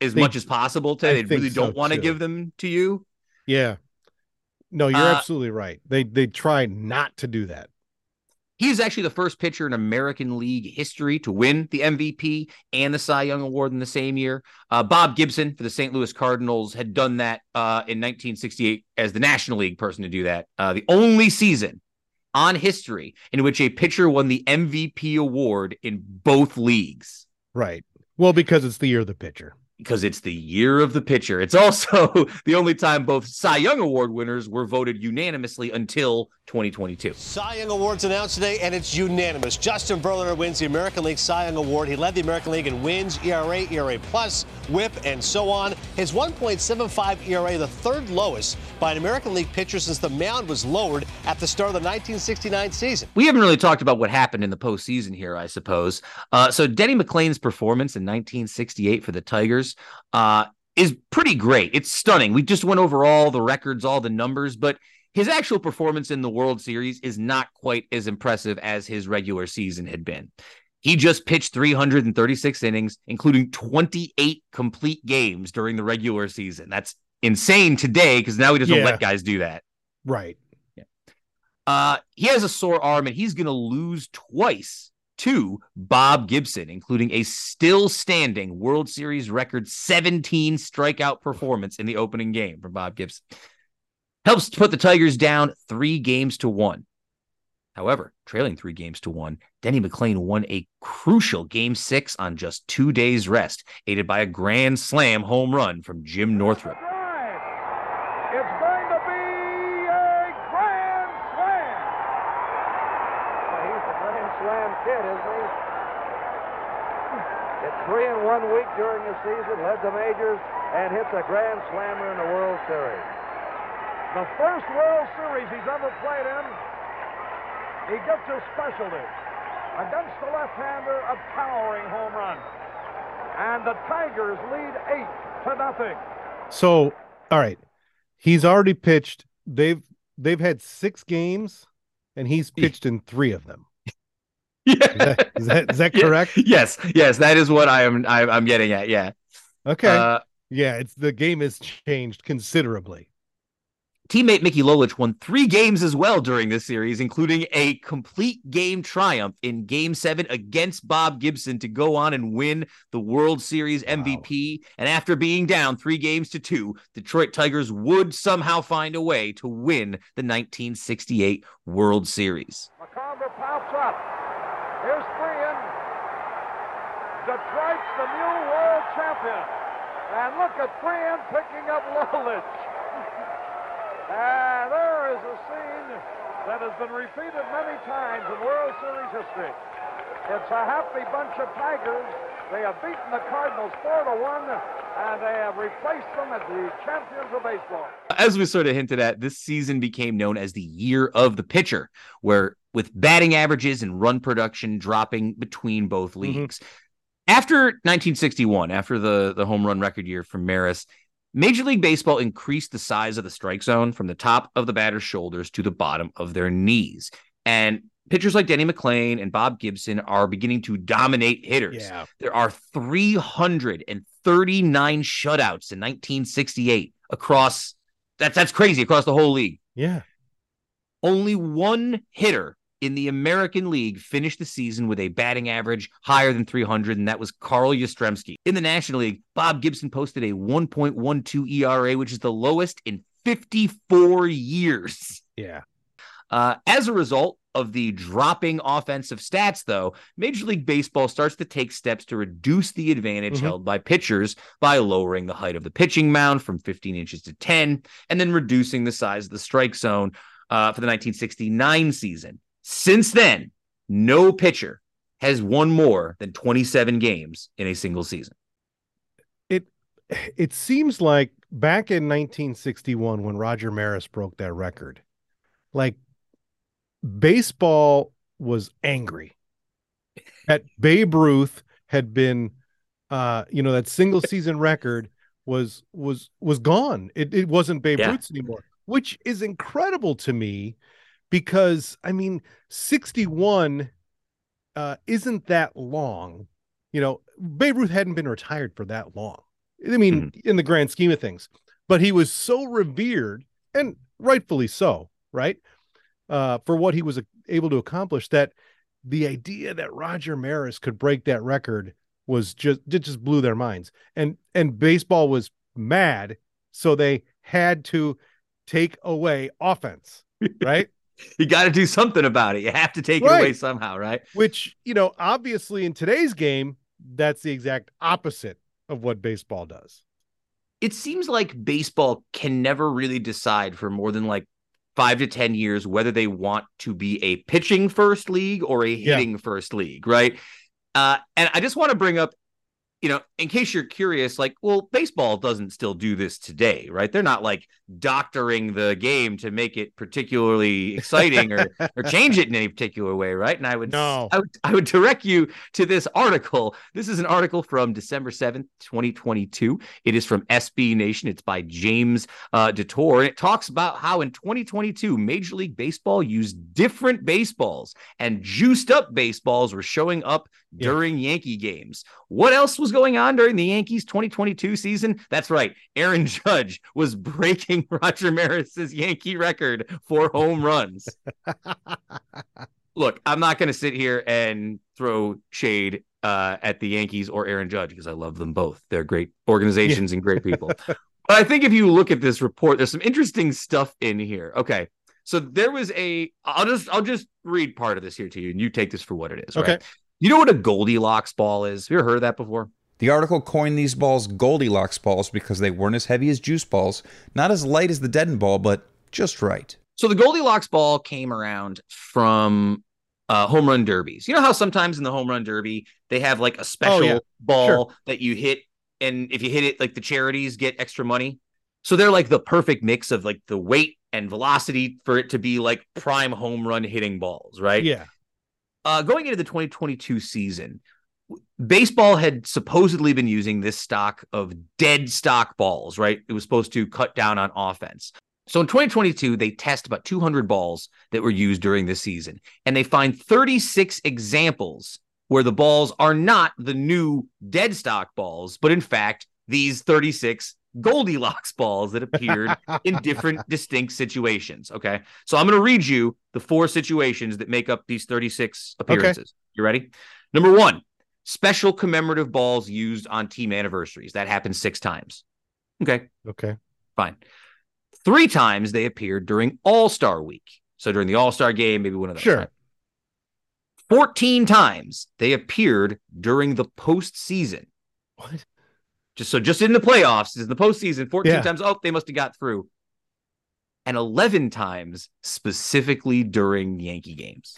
as They- much as possible to. I They think really so, don't want to too. give them to you. Yeah. No, you're Uh, absolutely right. They they try not to do that. He is actually the first pitcher in American League history to win the M V P and the Cy Young Award in the same year. Uh, Bob Gibson for the Saint Louis Cardinals had done that uh, in nineteen sixty-eight as the National League person to do that. Uh, the only season on history in which a pitcher won the M V P award in both leagues. Right. Well, because it's the year of the pitcher. Because it's the year of the pitcher. It's also the only time both Cy Young Award winners were voted unanimously until twenty twenty-two. Cy Young Awards announced today, and it's unanimous. Justin Verlander wins the American League Cy Young Award. He led the American League in wins, E R A, E R A plus, whip, and so on. His one point seven five E R A, the third lowest by an American League pitcher since the mound was lowered at the start of the nineteen sixty-nine season. We haven't really talked about what happened in the postseason here, I suppose. Uh, so Denny McLain's performance in nineteen sixty-eight for the Tigers uh, is pretty great. It's stunning. We just went over all the records, all the numbers, but his actual performance in the World Series is not quite as impressive as his regular season had been. He just pitched three hundred thirty-six innings, including twenty-eight complete games during the regular season. That's insane today because now he doesn't Yeah. let guys do that. Right. Uh, he has a sore arm, and he's going to lose twice to Bob Gibson, including a still standing World Series record seventeen strikeout performance in the opening game for Bob Gibson. Helps to put the Tigers down three games to one. However, trailing three games to one, Denny McLain won a crucial game six on just two days rest, aided by a grand slam home run from Jim Northrup. It's going to be a grand slam. Well, he's the grand slam kid, isn't he? It's three in one week during the season, led the majors, and hits a grand slammer in the World Series. The first World Series he's ever played in, he gets his specialty. Against the left-hander, a towering home run. And the Tigers lead eight to nothing. So, all right. He's already pitched. They've they've had six games, and he's pitched in three of them. Yeah. Is that, is that, is that Yeah. correct? Yes, yes, that is what I am. I, I'm getting at. Yeah. Okay. Uh, yeah, it's the game has changed considerably. Teammate Mickey Lolich won three games as well during this series, including a complete game triumph in Game Seven against Bob Gibson to go on and win the World Series M V P. And after being down three games to two, Detroit Tigers would somehow find a way to win the nineteen sixty-eight World Series. McCarver pops up. Here's three in. Detroit's the new world champion. And look at three in picking up Lolich. And there is a scene that has been repeated many times in World Series history. It's a happy bunch of Tigers. They have beaten the Cardinals four to one, and they have replaced them as the champions of baseball. As we sort of hinted at, this season became known as the year of the pitcher, where with batting averages and run production dropping between both leagues. Mm-hmm. After nineteen sixty-one, after the, the home run record year from Maris, Major League Baseball increased the size of the strike zone from the top of the batter's shoulders to the bottom of their knees. And pitchers like Denny McLain and Bob Gibson are beginning to dominate hitters. Yeah. There are three hundred thirty-nine shutouts in nineteen sixty-eight across, that's, that's crazy, across the whole league. Yeah. Only one hitter in the American League finished the season with a batting average higher than three hundred, and that was Carl Yastrzemski. In the National League, Bob Gibson posted a one point one two E R A, which is the lowest in fifty-four years. Yeah. Uh, as a result of the dropping offensive stats, though, Major League Baseball starts to take steps to reduce the advantage mm-hmm. held by pitchers by lowering the height of the pitching mound from fifteen inches to ten, and then reducing the size of the strike zone uh, for the nineteen sixty-nine season. Since then, no pitcher has won more than twenty-seven games in a single season. It it seems like back in nineteen sixty-one, when Roger Maris broke that record, like baseball was angry that Babe Ruth had been, uh, you know, that single season record was was was gone. It it wasn't Babe yeah. Ruth's anymore, which is incredible to me. Because, I mean, sixty-one uh, isn't that long. You know, Babe Ruth hadn't been retired for that long. I mean, Mm-hmm. in the grand scheme of things, but he was so revered, and rightfully so, right? Uh, for what he was able to accomplish, that the idea that Roger Maris could break that record was just, it just blew their minds. And, and baseball was mad. So they had to take away offense, right? You got to do something about it. You have to take Right. it away somehow, right? Which, you know, obviously in today's game, that's the exact opposite of what baseball does. It seems like baseball can never really decide for more than like five to ten years whether they want to be a pitching first league or a Yeah. hitting first league, right? Uh, and I just want to bring up, you know, in case you're curious, like, well, baseball doesn't still do this today, right? They're not like doctoring the game to make it particularly exciting or or change it in any particular way, right? And I would, No. I would, I would direct you to this article. This is an article from December seventh, twenty twenty-two. It is from S B Nation. It's by James uh, DeTore, and it talks about how in twenty twenty-two, Major League Baseball used different baseballs, and juiced up baseballs were showing up during Yankee games. What else was going on during the Yankees twenty twenty-two season? That's right. Aaron Judge was breaking Roger Maris's Yankee record for home runs. Look, I'm not going to sit here and throw shade uh, at the Yankees or Aaron Judge because I love them both. They're great organizations yeah. and great people. But I think if you look at this report, there's some interesting stuff in here. Okay. So there was a, I'll just, I'll just read part of this here to you and you take this for what it is. Okay. Right? You know what a Goldilocks ball is? Have you ever heard of that before? The article coined these balls Goldilocks balls because they weren't as heavy as juice balls, not as light as the Deaden ball, but just right. So the Goldilocks ball came around from uh, home run derbies. You know how sometimes in the home run derby, they have like a special oh, yeah. ball sure. that you hit. And if you hit it, like the charities get extra money. So they're like the perfect mix of like the weight and velocity for it to be like prime home run hitting balls, right? Yeah. Uh, going into the twenty twenty-two season, baseball had supposedly been using this stock of dead stock balls, right? It was supposed to cut down on offense. So in twenty twenty-two, they test about two hundred balls that were used during this season, and they find thirty-six examples where the balls are not the new dead stock balls, but in fact, these thirty-six Goldilocks balls that appeared in different distinct situations. Okay. So I'm going to read you the four situations that make up these thirty-six appearances. Okay. You ready? Number one, special commemorative balls used on team anniversaries. That happened six times. Okay. Okay. Fine. Three times they appeared during All-Star Week. So during the All-Star game, maybe one of those. Sure. Right? fourteen times they appeared during the postseason. What? Just so just in the playoffs, in the postseason, fourteen yeah. times. Oh, they must have got through. And eleven times specifically during Yankee games.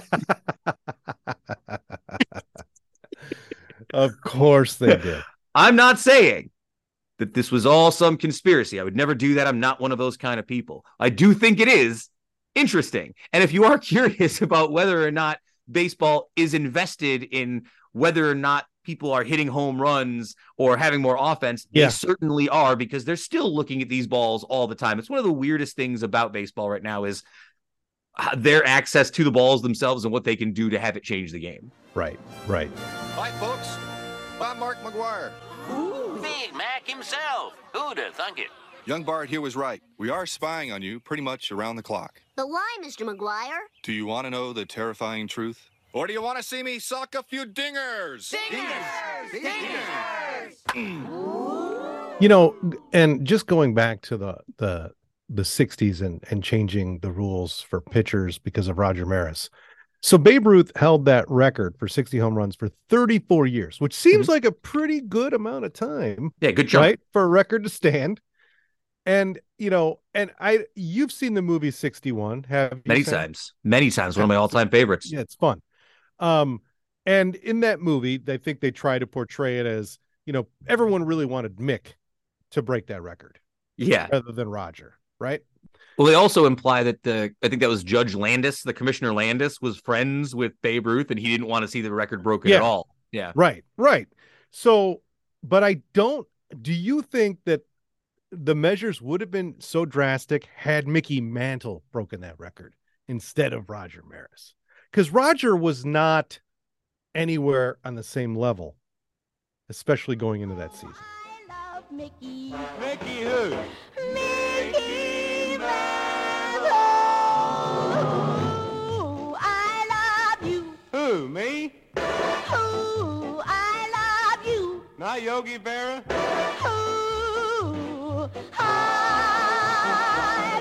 Of course they did. I'm not saying that this was all some conspiracy. I would never do that. I'm not one of those kind of people. I do think it is interesting. And if you are curious about whether or not baseball is invested in whether or not people are hitting home runs or having more offense, yeah. they certainly are, because they're still looking at these balls all the time. It's one of the weirdest things about baseball right now is their access to the balls themselves and what they can do to have it change the game. Right, right. Hi, folks. I'm Mark McGwire. Ooh, Big Mac himself. Who'd have thunk it? Young Bart here was right. We are spying on you pretty much around the clock. But why, Mister McGwire? Do you want to know the terrifying truth? Or do you want to see me sock a few dingers? Dingers! Dingers! dingers! You know, and just going back to the the the sixties and and changing the rules for pitchers because of Roger Maris. So Babe Ruth held that record for sixty home runs for thirty-four years, which seems mm-hmm. like a pretty good amount of time. Yeah, good job. Right? For a record to stand. And, you know, and I you've seen the movie sixty-one, have you? Many Sam? times. Many times. One of my all-time favorites. Yeah, it's fun. Um, and in that movie, they think they try to portray it as, you know, everyone really wanted Mick to break that record. Yeah. Rather than Roger, right? Well, they also imply that the, I think that was Judge Landis, the Commissioner Landis, was friends with Babe Ruth, and he didn't want to see the record broken yeah. at all. Yeah. Right, right. So, but I don't, do you think that the measures would have been so drastic had Mickey Mantle broken that record instead of Roger Maris? Because Roger was not anywhere on the same level, especially going into that season. Mickey. Mickey who? Mickey Mouse. Oh, I love you. Who, me? Oh, I love you. Not Yogi Berra? Oh, I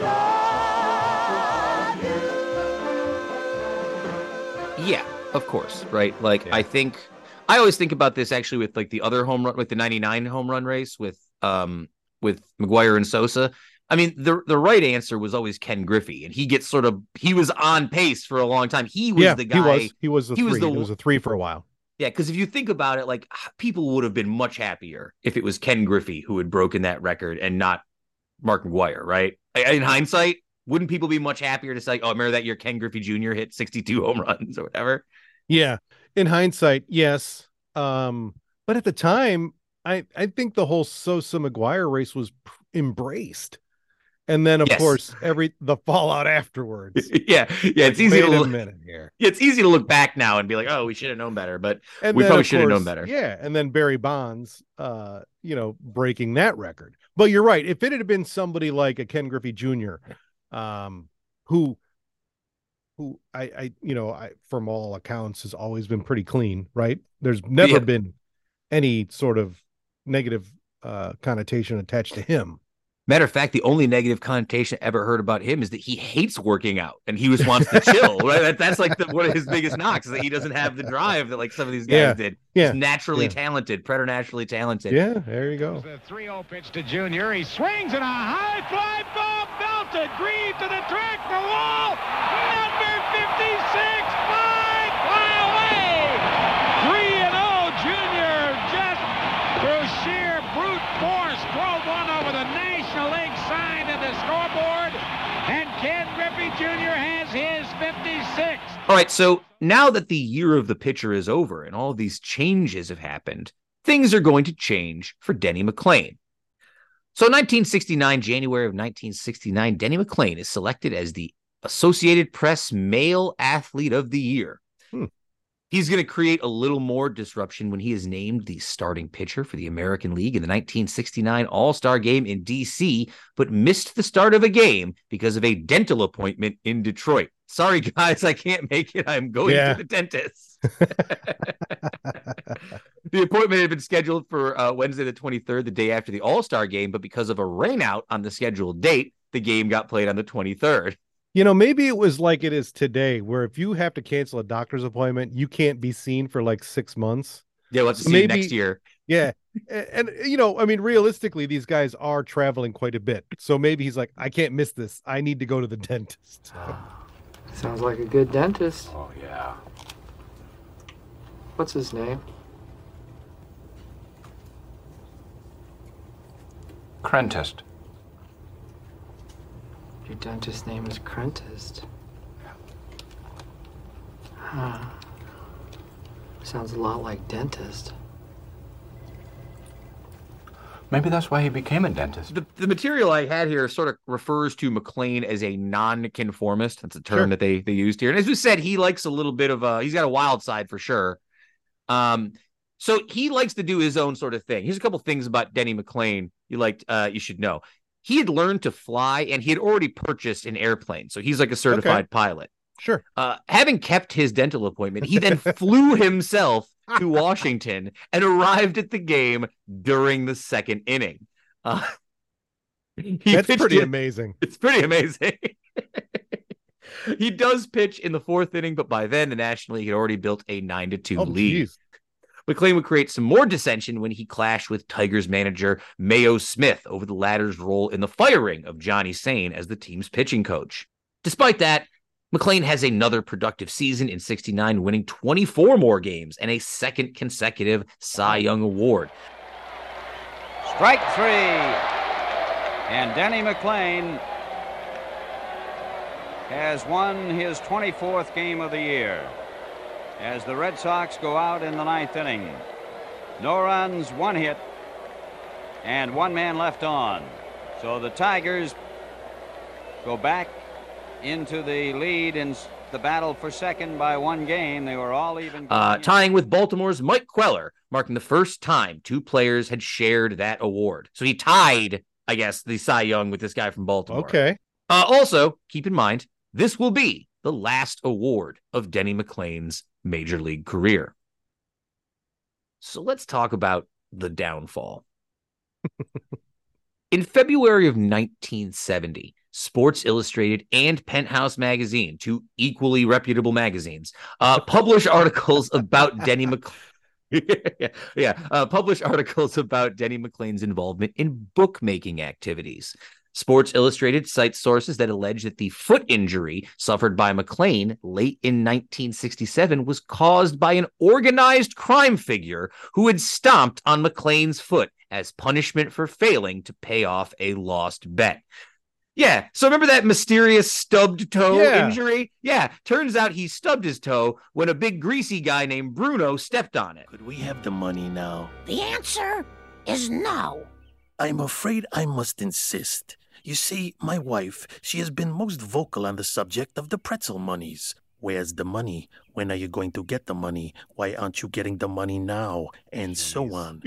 love you. Yeah, of course, right? Like, yeah. I think I always think about this actually with like the other home run, with the ninety-nine home run race with um with McGwire and Sosa. I mean, the the right answer was always Ken Griffey, and he gets sort of he was on pace for a long time. He was yeah, the guy. He was. He was the he three. Was the, it was a three for a while. Yeah, because if you think about it, like people would have been much happier if it was Ken Griffey who had broken that record and not Mark McGwire, right? In hindsight, wouldn't people be much happier to say, "Oh, remember that year Ken Griffey Junior hit sixty-two home runs or whatever"? Yeah, in hindsight, yes. Um, but at the time, I I think the whole Sosa McGwire race was pr- embraced. And then, of yes. course, every the fallout afterwards. yeah, yeah, it's like, easy wait to a look, minute here. Yeah, it's easy to look back now and be like, "Oh, we should have known better," but and we then, probably should have course, known better. Yeah, and then Barry Bonds, uh, you know, breaking that record. But you're right. If it had been somebody like a Ken Griffey Junior, um, who, who I, I, you know, I from all accounts has always been pretty clean, right? There's never yeah. been any sort of negative uh, connotation attached to him. Matter of fact, the only negative connotation I ever heard about him is that he hates working out and he just wants to chill. Right? That, that's like the, one of his biggest knocks is that he doesn't have the drive that like some of these guys yeah. did. Yeah. He's naturally yeah. talented, preternaturally talented. Yeah, there you go. The three oh pitch to Junior. He swings and a high fly ball belted. Green to the track, the wall. Number fifty-six, fly, fly away. three and oh, Junior just through sheer brute force drove one over the net. League sign of the scoreboard, and Ken Griffey Junior has his fifty-six. All right, so now that the year of the pitcher is over and all these changes have happened, things are going to change for Denny McLain. So nineteen sixty-nine, January of nineteen sixty-nine, Denny McLain is selected as the Associated Press Male Athlete of the Year. Hmm. He's going to create a little more disruption when he is named the starting pitcher for the American League in the nineteen sixty-nine All-Star Game in D C, but missed the start of a game because of a dental appointment in Detroit. Sorry, guys, I can't make it. I'm going yeah. to the dentist. The appointment had been scheduled for uh, Wednesday the twenty-third, the day after the All-Star Game, but because of a rainout on the scheduled date, the game got played on the twenty-third. You know, maybe it was like it is today, where if you have to cancel a doctor's appointment, you can't be seen for like six months. Yeah, let's so see maybe, next year. Yeah. And, and, you know, I mean, realistically, these guys are traveling quite a bit. So maybe he's like, I can't miss this. I need to go to the dentist. Sounds like a good dentist. Oh, yeah. What's his name? Crentist. Your dentist's name is Crentist. Huh. Sounds a lot like dentist. Maybe that's why he became a dentist. The, the material I had here sort of refers to McLain as a non-conformist. That's a term sure. that they, they used here. And as we said, he likes a little bit of a, he's got a wild side for sure. Um, so he likes to do his own sort of thing. Here's a couple things about Denny McLain you liked, uh, you should know. He had learned to fly and he had already purchased an airplane. So he's like a certified okay. pilot. Sure. Uh, having kept his dental appointment, he then flew himself to Washington and arrived at the game during the second inning. Uh, That's pretty in, amazing. It's pretty amazing. He does pitch in the fourth inning, but by then the National League had already built a nine to two oh, lead. Geez. McLain would create some more dissension when he clashed with Tigers manager Mayo Smith over the latter's role in the firing of Johnny Sain as the team's pitching coach. Despite that, McLain has another productive season in sixty-nine, winning twenty-four more games and a second consecutive Cy Young Award. Strike three, and Denny McLain has won his twenty-fourth game of the year as the Red Sox go out in the ninth inning. No runs, one hit, and one man left on. So the Tigers go back into the lead in the battle for second by one game. They were all even. Uh, tying with Baltimore's Mike Queller, marking the first time two players had shared that award. So he tied, I guess, the Cy Young with this guy from Baltimore. Okay. Uh, also, keep in mind, this will be the last award of Denny McLain's major league career. So let's talk about the downfall. In February of nineteen seventy, Sports Illustrated and Penthouse Magazine, two equally reputable magazines, uh, publish articles about Denny McLain. yeah, yeah uh, publish articles about Denny McLain's involvement in bookmaking activities. Sports Illustrated cites sources that allege that the foot injury suffered by McLain late in nineteen sixty-seven was caused by an organized crime figure who had stomped on McLain's foot as punishment for failing to pay off a lost bet. Yeah, so remember that mysterious stubbed toe Yeah. injury? Yeah, turns out he stubbed his toe when a big greasy guy named Bruno stepped on it. Could we have the money now? The answer is no. I'm afraid I must insist. You see, my wife, she has been most vocal on the subject of the pretzel monies. Where's the money? When are you going to get the money? Why aren't you getting the money now? And Jeez. so on.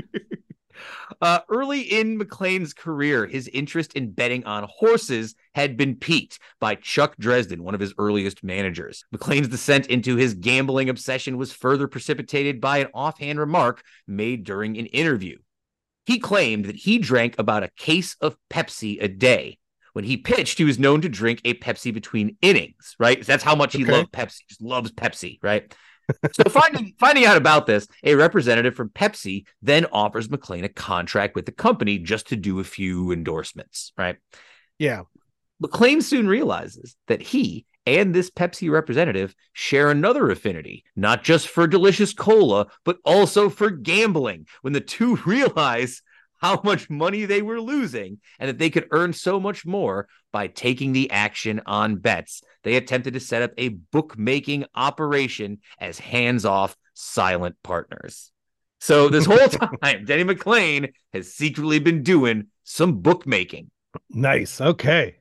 Uh, early in McLain's career, his interest in betting on horses had been piqued by Chuck Dresden, one of his earliest managers. McLain's descent into his gambling obsession was further precipitated by an offhand remark made during an interview. He claimed that he drank about a case of Pepsi a day. When he pitched, he was known to drink a Pepsi between innings, right? That's how much he Okay. loved Pepsi, just loves Pepsi, right? So finding finding out about this, a representative from Pepsi then offers McLain a contract with the company just to do a few endorsements, right? Yeah. McLain soon realizes that he and this Pepsi representative share another affinity, not just for delicious cola, but also for gambling. When the two realize how much money they were losing and that they could earn so much more by taking the action on bets, they attempted to set up a bookmaking operation as hands-off, silent partners. So this whole time, Denny McLain has secretly been doing some bookmaking. Nice. Okay.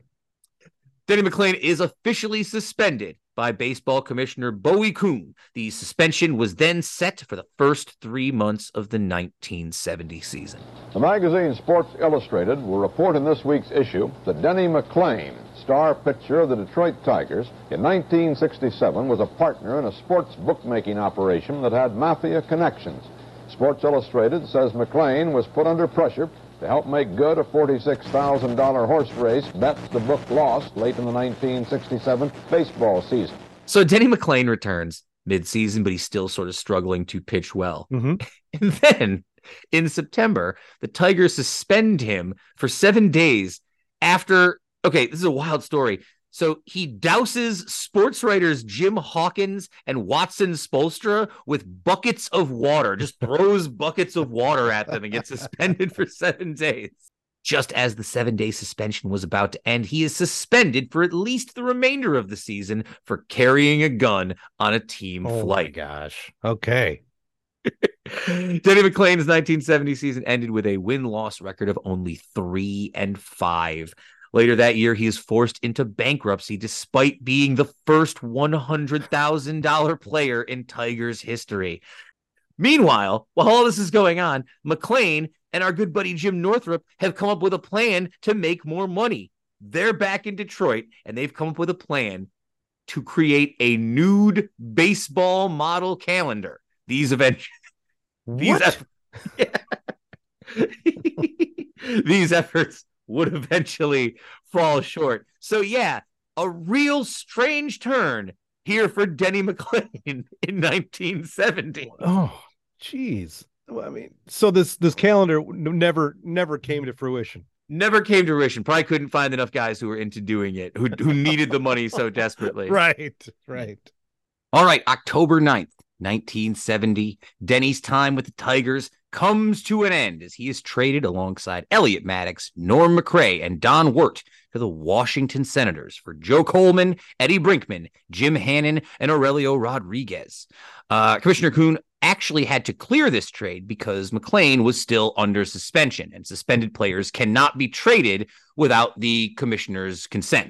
Denny McLain is officially suspended by baseball commissioner Bowie Kuhn. The suspension was then set for the first three months of the nineteen seventy season. The magazine Sports Illustrated will report in this week's issue that Denny McLain, star pitcher of the Detroit Tigers, in nineteen sixty-seven was a partner in a sports bookmaking operation that had mafia connections. Sports Illustrated says McLain was put under pressure to help make good a forty-six thousand dollars horse race bet the book lost late in the nineteen sixty-seven baseball season. So Denny McLain returns mid-season, but he's still sort of struggling to pitch well. Mm-hmm. And then in September, the Tigers suspend him for seven days after, okay, this is a wild story. So he douses sports writers Jim Hawkins and Watson Spolstra with buckets of water, just throws buckets of water at them and gets suspended for seven days. Just as the seven-day suspension was about to end, he is suspended for at least the remainder of the season for carrying a gun on a team Oh flight. my gosh. Okay. Denny McLain's nineteen seventy season ended with a win-loss record of only three and five. Later that year, he is forced into bankruptcy despite being the first one hundred thousand dollars player in Tigers history. Meanwhile, while all this is going on, McLain and our good buddy Jim Northrup have come up with a plan to make more money. They're back in Detroit, and they've come up with a plan to create a nude baseball model calendar. These eventually... These, eff- These efforts would eventually fall short. So yeah, a real strange turn here for Denny McLain in nineteen seventy. Oh, geez. Well, I mean, so this this calendar never never came to fruition. Never came to fruition. Probably couldn't find enough guys who were into doing it, who who needed the money so desperately. Right, right. All right, October ninth, nineteen seventy, Denny's time with the Tigers comes to an end as he is traded alongside Elliot Maddox, Norm McRae, and Don Wirt to the Washington Senators for Joe Coleman, Eddie Brinkman, Jim Hannon, and Aurelio Rodriguez. Uh, Commissioner Kuhn actually had to clear this trade because McLain was still under suspension, and suspended players cannot be traded without the commissioner's consent.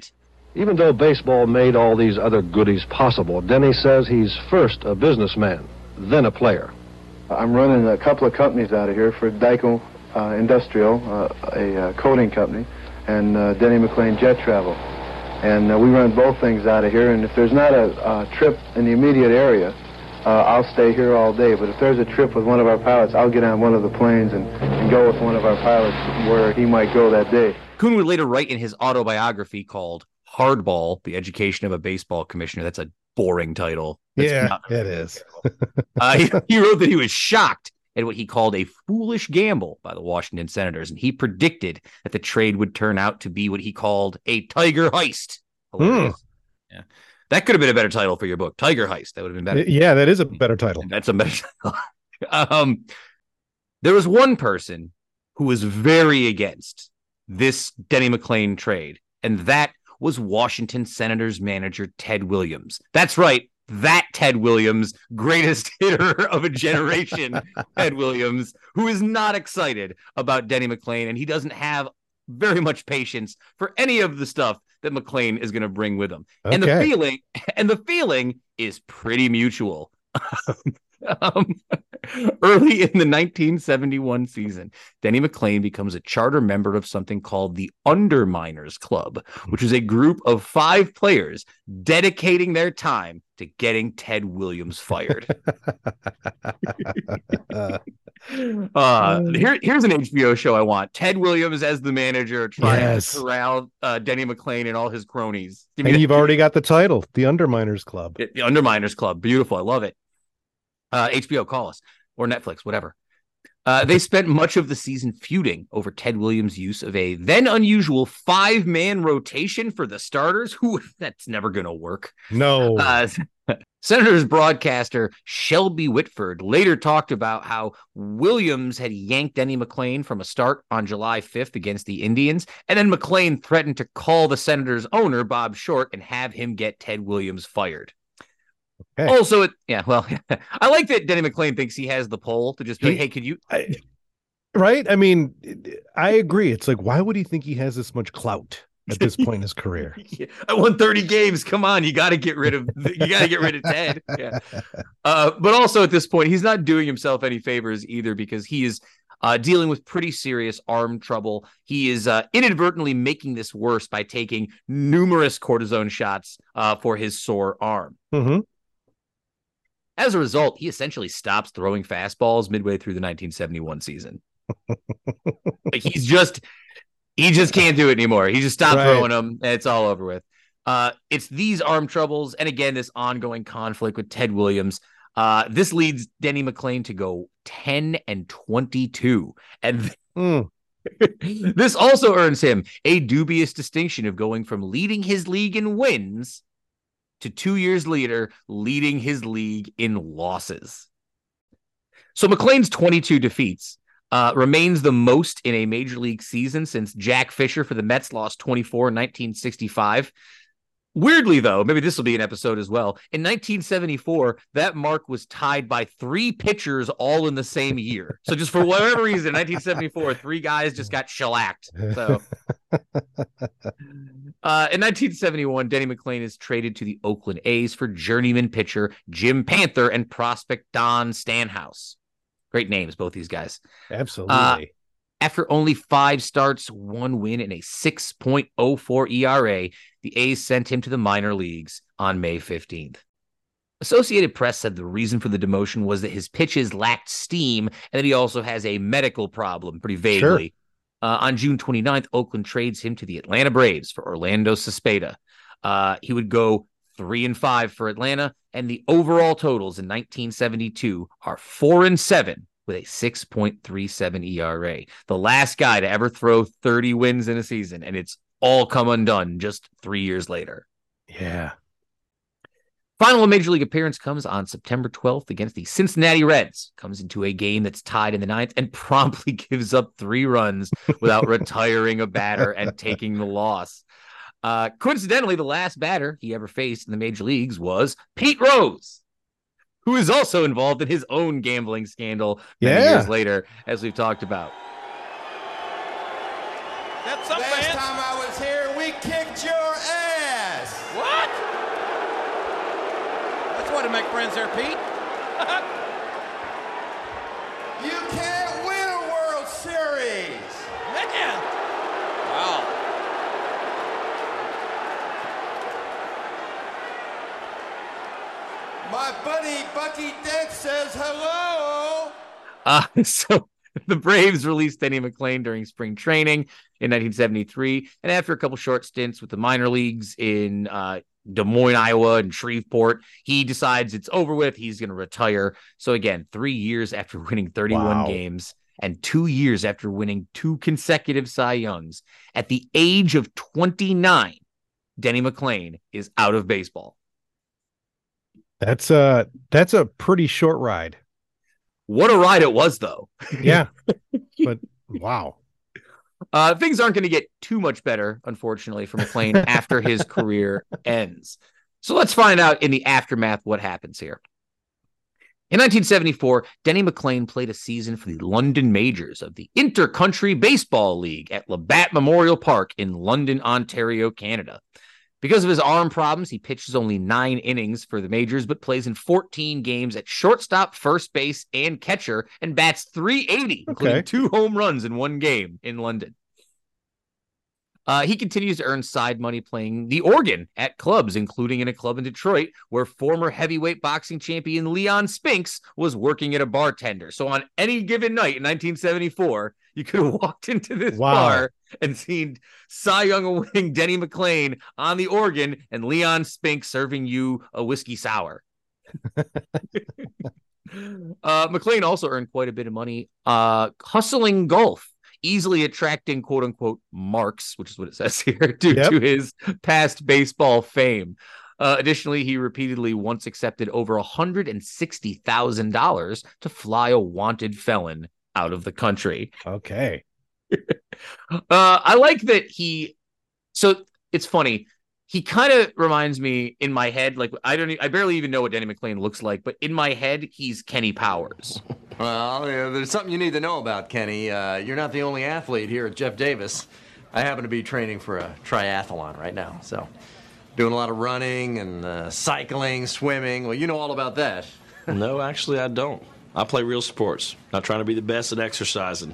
Even though baseball made all these other goodies possible, Denny says he's first a businessman, then a player. I'm running a couple of companies out of here for Dyco uh, Industrial, uh, a uh, coating company, and uh, Denny McLain Jet Travel. And uh, we run both things out of here, and if there's not a, a trip in the immediate area, uh, I'll stay here all day. But if there's a trip with one of our pilots, I'll get on one of the planes and, and go with one of our pilots where he might go that day. Kuhn would later write in his autobiography called Hardball, The Education of a Baseball Commissioner. That's a boring title. That's yeah, not- it is. uh, he, he wrote that he was shocked at what he called a foolish gamble by the Washington Senators, and he predicted that the trade would turn out to be what he called a Tiger Heist. Hilarious. Mm. Yeah, that could have been a better title for your book, Tiger Heist. That would have been better. Yeah, that is a better title. That's a better title. um, there was one person who was very against this Denny McLain trade, and that was Washington Senators manager Ted Williams. That's right. That Ted Williams, greatest hitter of a generation, Ted Williams, who is not excited about Denny McLain, and he doesn't have very much patience for any of the stuff that McLain is going to bring with him. Okay. And the feeling, and the feeling is pretty mutual. Um, early in the nineteen seventy-one season, Denny McLain becomes a charter member of something called the Underminers Club, which is a group of five players dedicating their time to getting Ted Williams fired. uh, here, here's an H B O show I want. Ted Williams as the manager trying yes. to corral uh, Denny McLain and all his cronies. And you've already got the title, the Underminers Club. The Underminers Club. Beautiful. I love it. Uh, H B O, call us, or Netflix, whatever. Uh, they spent much of the season feuding over Ted Williams' use of a then unusual five-man rotation for the starters. Who that's never going to work. No. Uh, Senators broadcaster Shelby Whitford later talked about how Williams had yanked Denny McLain from a start on July fifth against the Indians, and then McLain threatened to call the Senators owner, Bob Short, and have him get Ted Williams fired. Okay. Also, it, yeah, well, I like that Denny McLain thinks he has the pull to just be, he, like, hey, could you? I, right? I mean, I agree. It's like, why would he think he has this much clout at this point in his career? Yeah, I won thirty games. Come on, you got to get rid of you got to get rid of Ted. Yeah. Uh, but also at this point, he's not doing himself any favors either, because he is uh, dealing with pretty serious arm trouble. He is uh, inadvertently making this worse by taking numerous cortisone shots uh, for his sore arm. Mm-hmm. As a result, he essentially stops throwing fastballs midway through the nineteen seventy-one season. Like he's just, he just can't do it anymore. He just stopped right. throwing them, and it's all over with. Uh, it's these arm troubles, and again, this ongoing conflict with Ted Williams. Uh, this leads Denny McLain to go ten and twenty-two, and mm. this also earns him a dubious distinction of going from leading his league in wins to two years later leading his league in losses. So McLain's twenty-two defeats uh, remains the most in a major league season since Jack Fisher for the Mets lost twenty-four in nineteen sixty-five. Weirdly, though, maybe this will be an episode as well. In nineteen seventy-four, that mark was tied by three pitchers all in the same year. So just for whatever reason, in nineteen seventy-four, three guys just got shellacked. So uh, in nineteen seventy-one, Denny McLain is traded to the Oakland A's for journeyman pitcher Jim Panther and prospect Don Stanhouse. Great names, both these guys. Absolutely. Uh, After only five starts, one win, and a six point oh four E R A, the A's sent him to the minor leagues on May fifteenth. Associated Press said the reason for the demotion was that his pitches lacked steam and that he also has a medical problem, pretty vaguely. Sure. Uh, on June twenty-ninth, Oakland trades him to the Atlanta Braves for Orlando Cespedes. Uh, he would go three and five for Atlanta, and the overall totals in nineteen seventy-two are four and seven. With a six point three seven E R A. The last guy to ever throw thirty wins in a season, and it's all come undone just three years later. Yeah. Final Major League appearance comes on September twelfth against the Cincinnati Reds. Comes into a game that's tied in the ninth and promptly gives up three runs without retiring a batter and taking the loss. Uh, coincidentally, the last batter he ever faced in the major leagues was Pete Rose, who is also involved in his own gambling scandal many yeah. years later, as we've talked about. That's up, Last man. time I was here, we kicked your ass. way to make friends there, Pete. You can't win a World Series. Man. Wow. My buddy Bucky Dent says hello. Uh, so the Braves released Denny McLain during spring training in nineteen seventy-three. And after a couple short stints with the minor leagues in uh, Des Moines, Iowa, and Shreveport, he decides it's over with. He's going to retire. So again, three years after winning thirty-one Wow. games and two years after winning two consecutive Cy Youngs, at the age of twenty-nine, Denny McLain is out of baseball. That's a that's a pretty short ride. What a ride it was, though. Yeah, but wow. Uh, things aren't going to get too much better, unfortunately, for McLain after his career ends. So let's find out in the aftermath what happens here. In nineteen seventy-four, Denny McLain played a season for the London Majors of the Inter-Country Baseball League at Labatt Memorial Park in London, Ontario, Canada. Because of his arm problems, he pitches only nine innings for the majors, but plays in fourteen games at shortstop, first base, and catcher, and bats three eighty, including Okay. two home runs in one game in London. Uh, he continues to earn side money playing the organ at clubs, including in a club in Detroit, where former heavyweight boxing champion Leon Spinks was working at a bartender. So on any given night in nineteen seventy-four, you could have walked into this Wow. bar and seen Cy Young winning Denny McLain on the organ and Leon Spinks serving you a whiskey sour. uh, McLain also earned quite a bit of money uh, hustling golf, easily attracting quote unquote marks, which is what it says here, due Yep. to his past baseball fame. Uh, additionally, he repeatedly once accepted over one hundred sixty thousand dollars to fly a wanted felon out of the country. Okay. Uh, I like that he. So it's funny. He kind of reminds me in my head, like I don't, e- I barely even know what Denny McLain looks like, but in my head, he's Kenny Powers. Well, yeah, there's something you need to know about, Kenny. Uh, you're not the only athlete here at Jeff Davis. I happen to be training for a triathlon right now, so doing a lot of running and uh, cycling, swimming. Well, you know all about that. No, actually, I don't. I play real sports, not trying to be the best at exercising.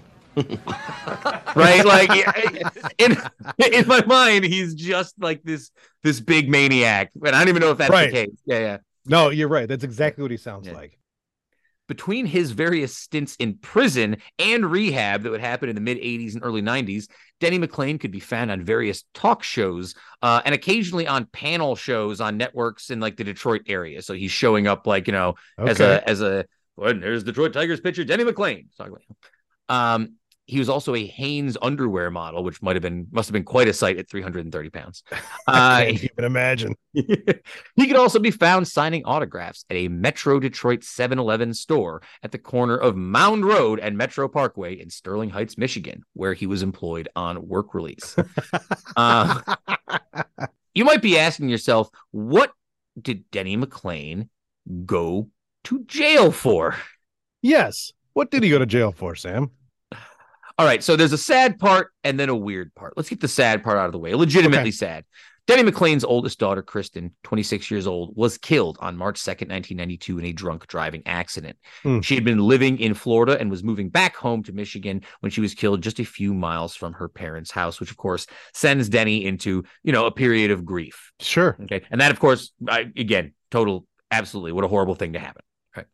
Right? Like in in my mind, he's just like this this big maniac, and I don't even know if that's Right. the case. Yeah, yeah. No, you're right. That's exactly what he sounds Yeah. like. Between his various stints in prison and rehab that would happen in the mid eighties and early nineties, Denny McLain could be found on various talk shows uh, and occasionally on panel shows on networks in like the Detroit area. So he's showing up like, you know, as Okay. a as a well, there's Detroit Tigers pitcher Denny McLain. So, Um, he was also a Hanes underwear model, which might have been must have been quite a sight at three hundred thirty pounds. I Uh, can't even imagine. he could also be found signing autographs at a Metro Detroit seven eleven store at the corner of Mound Road and Metro Parkway in Sterling Heights, Michigan, where he was employed on work release. uh, you might be asking yourself, what did Denny McLain go to jail for? Yes. What did he go to jail for, Sam? All right, so there's a sad part and then a weird part. Let's get the sad part out of the way. Legitimately Okay. sad. Denny McLain's oldest daughter, Kristen, twenty-six years old, was killed on March second, nineteen ninety-two in a drunk driving accident. Hmm. She had been living in Florida and was moving back home to Michigan when she was killed just a few miles from her parents' house, which of course sends Denny into, you know, a period of grief. Sure. Okay. And that, of course, I, again, total, absolutely, what a horrible thing to happen. Right.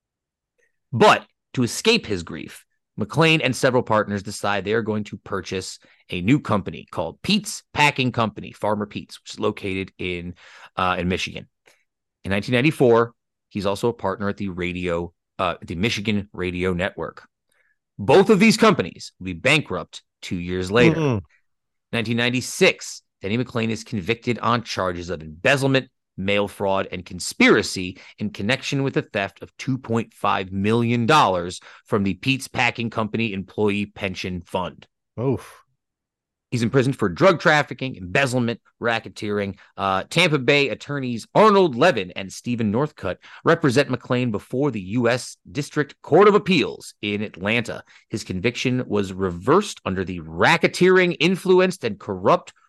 But to escape his grief, McLain and several partners decide they are going to purchase a new company called Pete's Packing Company, Farmer Pete's, which is located in uh, in Michigan. In nineteen ninety-four, he's also a partner at the radio, uh, the Michigan Radio Network. Both of these companies will be bankrupt two years later. Mm-mm. nineteen ninety-six, Denny McLain is convicted on charges of embezzlement, mail fraud, and conspiracy in connection with the theft of two point five million dollars from the Pete's Packing Company Employee Pension Fund. Oof. He's imprisoned for drug trafficking, embezzlement, racketeering. Uh, Tampa Bay attorneys Arnold Levin and Stephen Northcutt represent McLain before the U S District Court of Appeals in Atlanta. His conviction was reversed under the Racketeering, Influenced, and Corrupt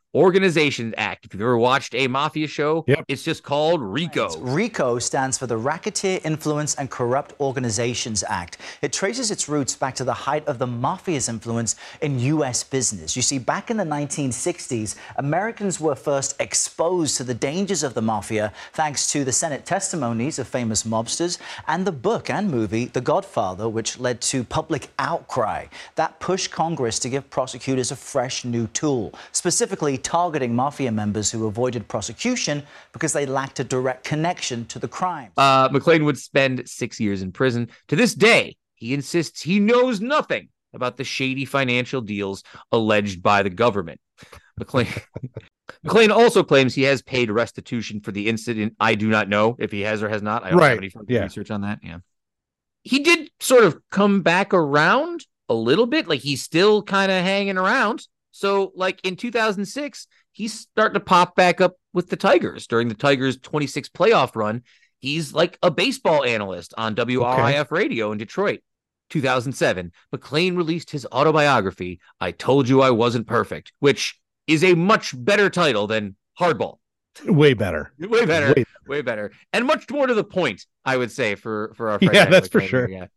Organizations Act. If you've ever watched a mafia show, yep. it's just called RICO. RICO stands for the Racketeer Influence and Corrupt Organizations Act. It traces its roots back to the height of the mafia's influence in U S business. You see, back in the nineteen sixties, Americans were first exposed to the dangers of the mafia thanks to the Senate testimonies of famous mobsters and the book and movie The Godfather, which led to public outcry. That pushed Congress to give prosecutors a fresh new tool, specifically targeting mafia members who avoided prosecution because they lacked a direct connection to the crime. Uh, McClane would spend six years in prison. To this day, he insists he knows nothing about the shady financial deals alleged by the government. McClane, McClane also claims he has paid restitution for the incident. I do not know if he has or has not. I don't right. have any further yeah. research on that. Yeah, he did sort of come back around a little bit. Like he's still kind of hanging around. So, like in two thousand six, he's starting to pop back up with the Tigers during the Tigers' twenty-six playoff run. He's like a baseball analyst on W R I F okay. radio in Detroit. two thousand seven, McClane released his autobiography, I Told You I Wasn't Perfect, which is a much better title than Hardball. Way better. Way better. Way, way better. And much more to the point, I would say, for, for our friend. Yeah, that's McClane. for sure. Yeah.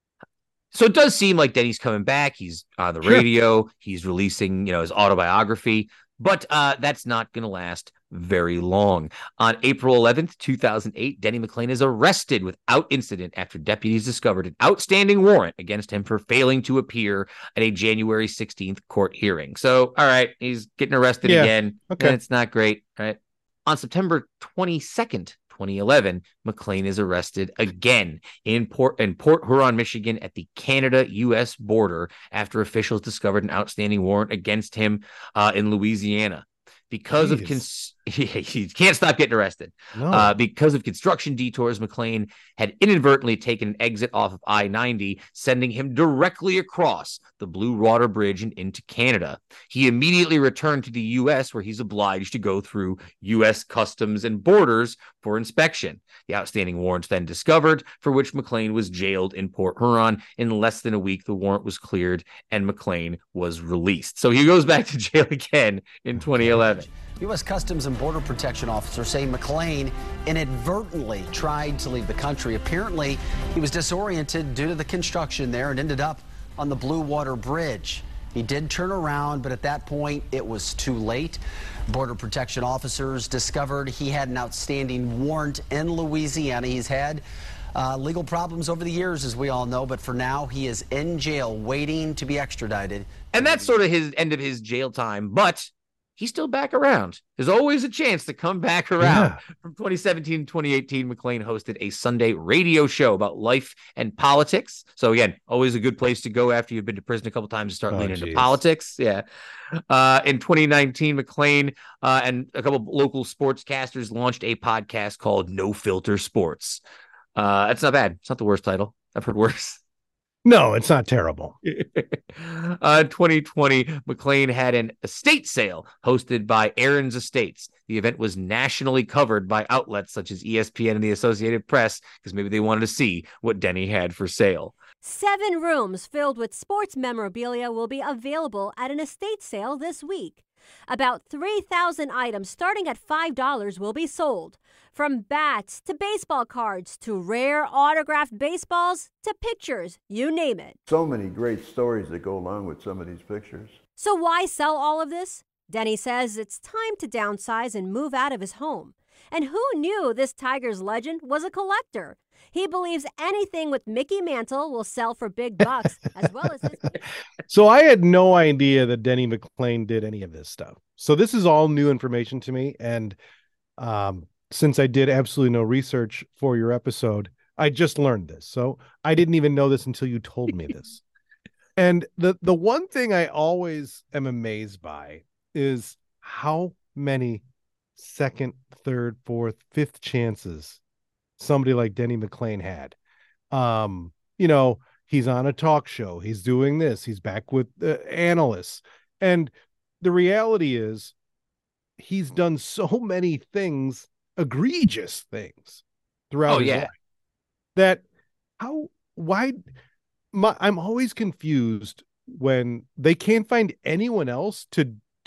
So it does seem like Denny's coming back. He's on the radio. Sure. He's releasing, you know, his autobiography. But uh, that's not going to last very long. On April eleventh, two thousand eight, Denny McClane is arrested without incident after deputies discovered an outstanding warrant against him for failing to appear at a January sixteenth court hearing. So, all right, he's getting arrested yeah. again. Okay. And it's not great, right? On September twenty-second, twenty eleven, McClane is arrested again in Port in Port Huron, Michigan, at the Canada U S border after officials discovered an outstanding warrant against him uh, in Louisiana. Because Jeez. of cons- he can't stop getting arrested. No. Uh, because of construction detours, McClane had inadvertently taken an exit off of I ninety, sending him directly across the Blue Water Bridge and into Canada. He immediately returned to the U S, where he's obliged to go through U S Customs and Borders for inspection. The outstanding warrants then discovered, for which McClane was jailed in Port Huron. In less than a week, the warrant was cleared and McClane was released. So he goes back to jail again in twenty eleven. U S Customs and Border Protection officers say McClane inadvertently tried to leave the country. Apparently, he was disoriented due to the construction there and ended up on the Blue Water Bridge. He did turn around, but at that point, it was too late. Border Protection officers discovered he had an outstanding warrant in Louisiana. He's had uh, legal problems over the years, as we all know, but for now, he is in jail waiting to be extradited. And that's sort of his end of his jail time, but he's still back around. There's always a chance to come back around. Yeah. From twenty seventeen to twenty eighteen, McClane hosted a Sunday radio show about life and politics. So again, always a good place to go after you've been to prison a couple times to start oh, leaning geez. into politics. Yeah. Uh, in twenty nineteen, McClane uh, and a couple of local sportscasters launched a podcast called No Filter Sports. Uh, that's not bad. It's not the worst title. I've heard worse. No, it's not terrible. uh, twenty twenty, McClane had an estate sale hosted by Aaron's Estates. The event was nationally covered by outlets such as E S P N and the Associated Press because maybe they wanted to see what Denny had for sale. Seven rooms filled with sports memorabilia will be available at an estate sale this week. About three thousand items starting at five dollars will be sold. From bats to baseball cards to rare autographed baseballs to pictures, you name it. So many great stories that go along with some of these pictures. So why sell all of this? Denny says it's time to downsize and move out of his home. And who knew this Tigers legend was a collector? He believes anything with Mickey Mantle will sell for big bucks, as well as his... So I had no idea that Denny McClane did any of this stuff. So this is all new information to me. And um, since I did absolutely no research for your episode, I just learned this. So I didn't even know this until you told me this. And the, the one thing I always am amazed by is how many second, third, fourth, fifth chances somebody like Denny McClane had. Um, you know, he's on a talk show. He's doing this. He's back with uh, analysts. And the reality is he's done so many things, egregious things throughout oh, his yeah. life, that how, why, my, I'm always confused when they can't find anyone else to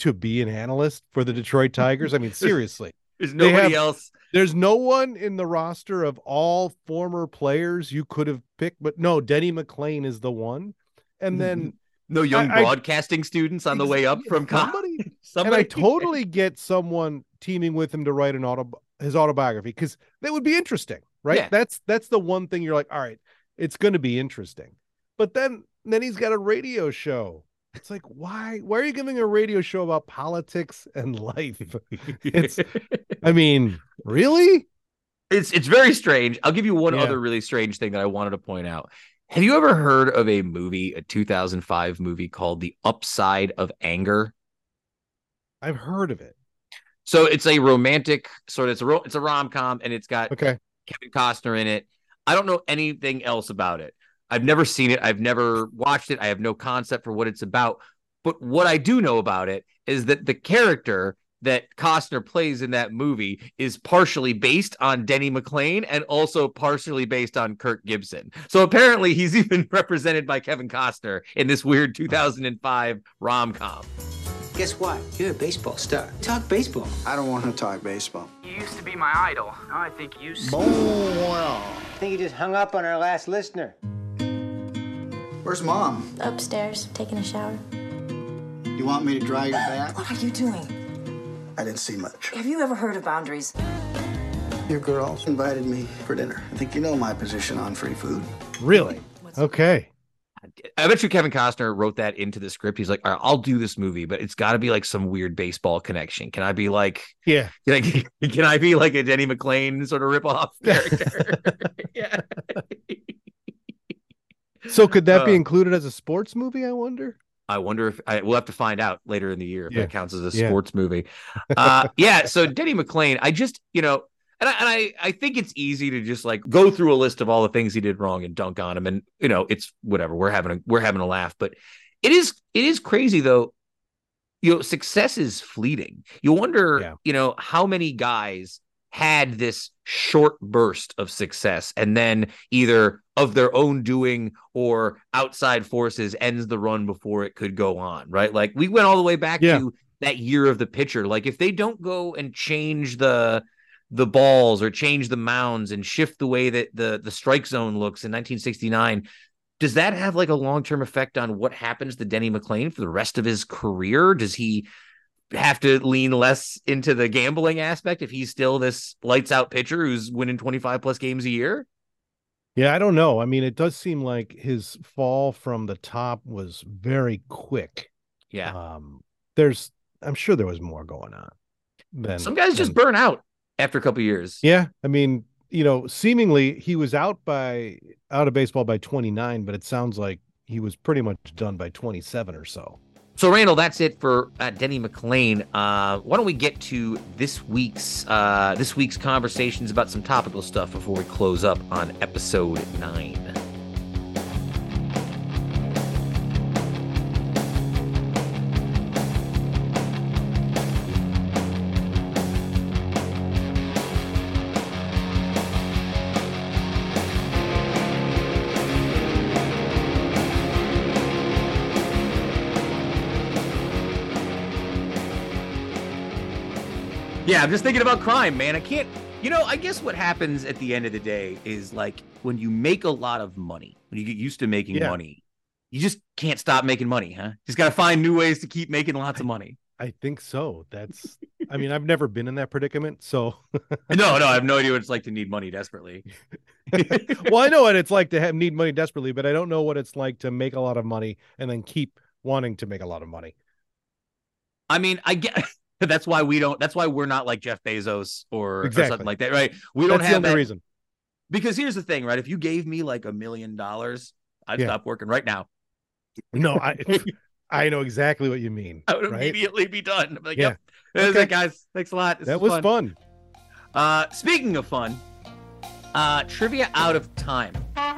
to be an analyst for the Detroit Tigers? I mean, seriously. There's They nobody have- else. There's no one in the roster of all former players you could have picked, but no, Denny McClain is the one. And then No young I- I- broadcasting students on the way up from college. somebody, and Somebody I totally get someone teaming with him to write an auto his autobiography, because that would be interesting, right? Yeah. That's that's the one thing you're like, all right, it's going to be interesting. But then then he's got a radio show. It's like, why why are you giving a radio show about politics and life? It's, I mean, really? It's it's very strange. I'll give you one Yeah. other really strange thing that I wanted to point out. Have you ever heard of a movie, a two thousand five movie called The Upside of Anger? I've heard of it. So it's a romantic sort of it's a ro- it's a rom-com, and it's got Okay. Kevin Costner in it. I don't know anything else about it. I've never seen it. I've never watched it. I have no concept for what it's about. But what I do know about it is that the character that Costner plays in that movie is partially based on Denny McClain and also partially based on Kirk Gibson. So apparently he's even represented by Kevin Costner in this weird two thousand five rom-com. Guess what? You're a baseball star. Talk baseball. I don't want to talk baseball. You used to be my idol. Now I think you... Well. I think you just hung up on our last listener. Where's Mom? Upstairs, taking a shower. You want me to dry your back? What are you doing? I didn't see much. Have you ever heard of boundaries? Your girls invited me for dinner. I think you know my position on free food. Really? Okay. I bet you Kevin Costner wrote that into the script. He's like, all right, I'll do this movie, but it's got to be like some weird baseball connection. Can I be like, Yeah. can I, can I be like a Denny McClain sort of ripoff character? yeah. So could that be Uh, included as a sports movie, I wonder? I wonder if I we'll have to find out later in the year if Yeah. that counts as a Yeah. sports movie. Uh, yeah. So Denny McClain, I just, you know, and I, and I, I think it's easy to just like go through a list of all the things he did wrong and dunk on him. And, you know, it's whatever. We're having a, we're having a laugh, but it is, it is crazy though. You know, success is fleeting. You wonder, Yeah. you know, how many guys had this short burst of success and then either of their own doing or outside forces ends the run before it could go on, right? Like we went all the way back Yeah. to that year of the pitcher. Like if they don't go and change the the balls or change the mounds and shift the way that the the strike zone looks in nineteen sixty-nine, does that have like a long-term effect on what happens to Denny McClain for the rest of his career? Does he have to lean less into the gambling aspect if he's still this lights out pitcher who's winning twenty-five plus games a year? Yeah, I don't know. I mean, it does seem like his fall from the top was very quick. Yeah. Um, there's, I'm sure there was more going on. Than, Some guys just than- burn out after a couple years. Yeah, I mean, you know, seemingly he was out by out of baseball by twenty-nine, but it sounds like he was pretty much done by twenty-seven or so. So, Randall, that's it for uh, Denny McClain. Uh, why don't we get to this week's uh, this week's conversations about some topical stuff before we close up on episode nine? Yeah, I'm just thinking about crime, man. I can't, you know, I guess what happens at the end of the day is like when you make a lot of money, when you get used to making Yeah. money, you just can't stop making money, huh? Just got to find new ways to keep making lots of money. I think so. That's, I mean, I've never been in that predicament, so. No, no, I have no idea what it's like to need money desperately. Well, I know what it's like to have need money desperately, but I don't know what it's like to make a lot of money and then keep wanting to make a lot of money. I mean, I get that's why we don't, that's why we're not like Jeff Bezos or, or Exactly. something like that, right? We don't That's the have only that reason. because here's the thing, right? If you gave me like a million dollars, I'd Yeah. stop working right now. No, I I know exactly what you mean. I would right? immediately be done. I'm like, Yeah. yep. That's Okay. it, guys. Thanks a lot. This That was was fun. fun. Uh, speaking of fun, uh, trivia out of time.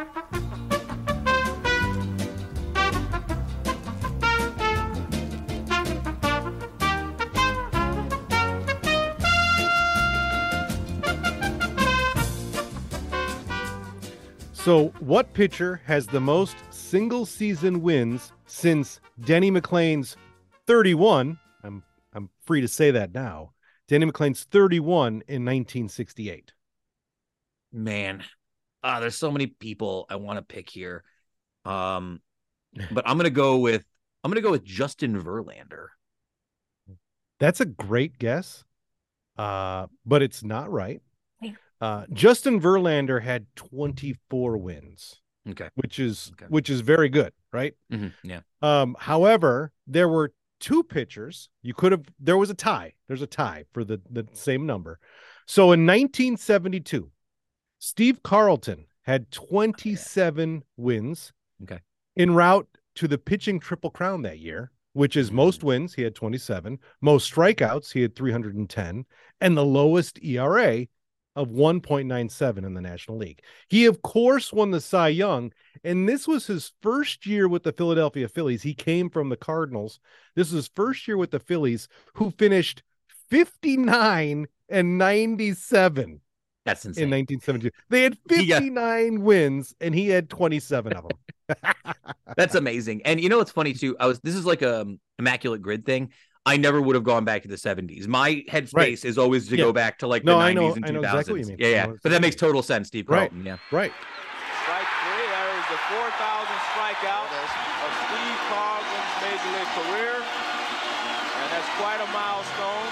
So, what pitcher has the most single season wins since Denny McClain's thirty-one? I'm I'm free to say that now. Denny McLain's thirty-one in nineteen sixty-eight. Man, uh, there's so many people I want to pick here. Um, but I'm gonna go with I'm gonna go with Justin Verlander. That's a great guess, uh, but it's not right. Uh, Justin Verlander had twenty-four wins. Okay, which is okay. which is very good, right? Mm-hmm. Yeah. Um, however, there were two pitchers. You could have. There was a tie. There's a tie for the the same number. So in nineteen seventy-two, Steve Carlton had twenty-seven okay. wins. Okay. En route to the pitching triple crown that year, which is most wins, he had twenty-seven, most strikeouts, he had three hundred ten, and the lowest E R A of one point nine seven in the National League. He, of course, won the Cy Young, and this was his first year with the Philadelphia Phillies. He came from the Cardinals. This was his first year with the Phillies, who finished fifty-nine and ninety-seven. That's insane. In nineteen seventy-two. They had fifty-nine got... wins, and he had twenty-seven of them. That's amazing. And you know what's funny too? I was this is like a immaculate grid thing. I never would have gone back to the seventies. My headspace right. is always to yeah. go back to like the no, nineties I know, and two thousands. I know exactly what you mean. Yeah, yeah. But that makes total sense, Steve Carlton. Right. Yeah. Right. Strike three. There is the four thousand strikeout of Steve Carlton's major league career. And that's quite a milestone.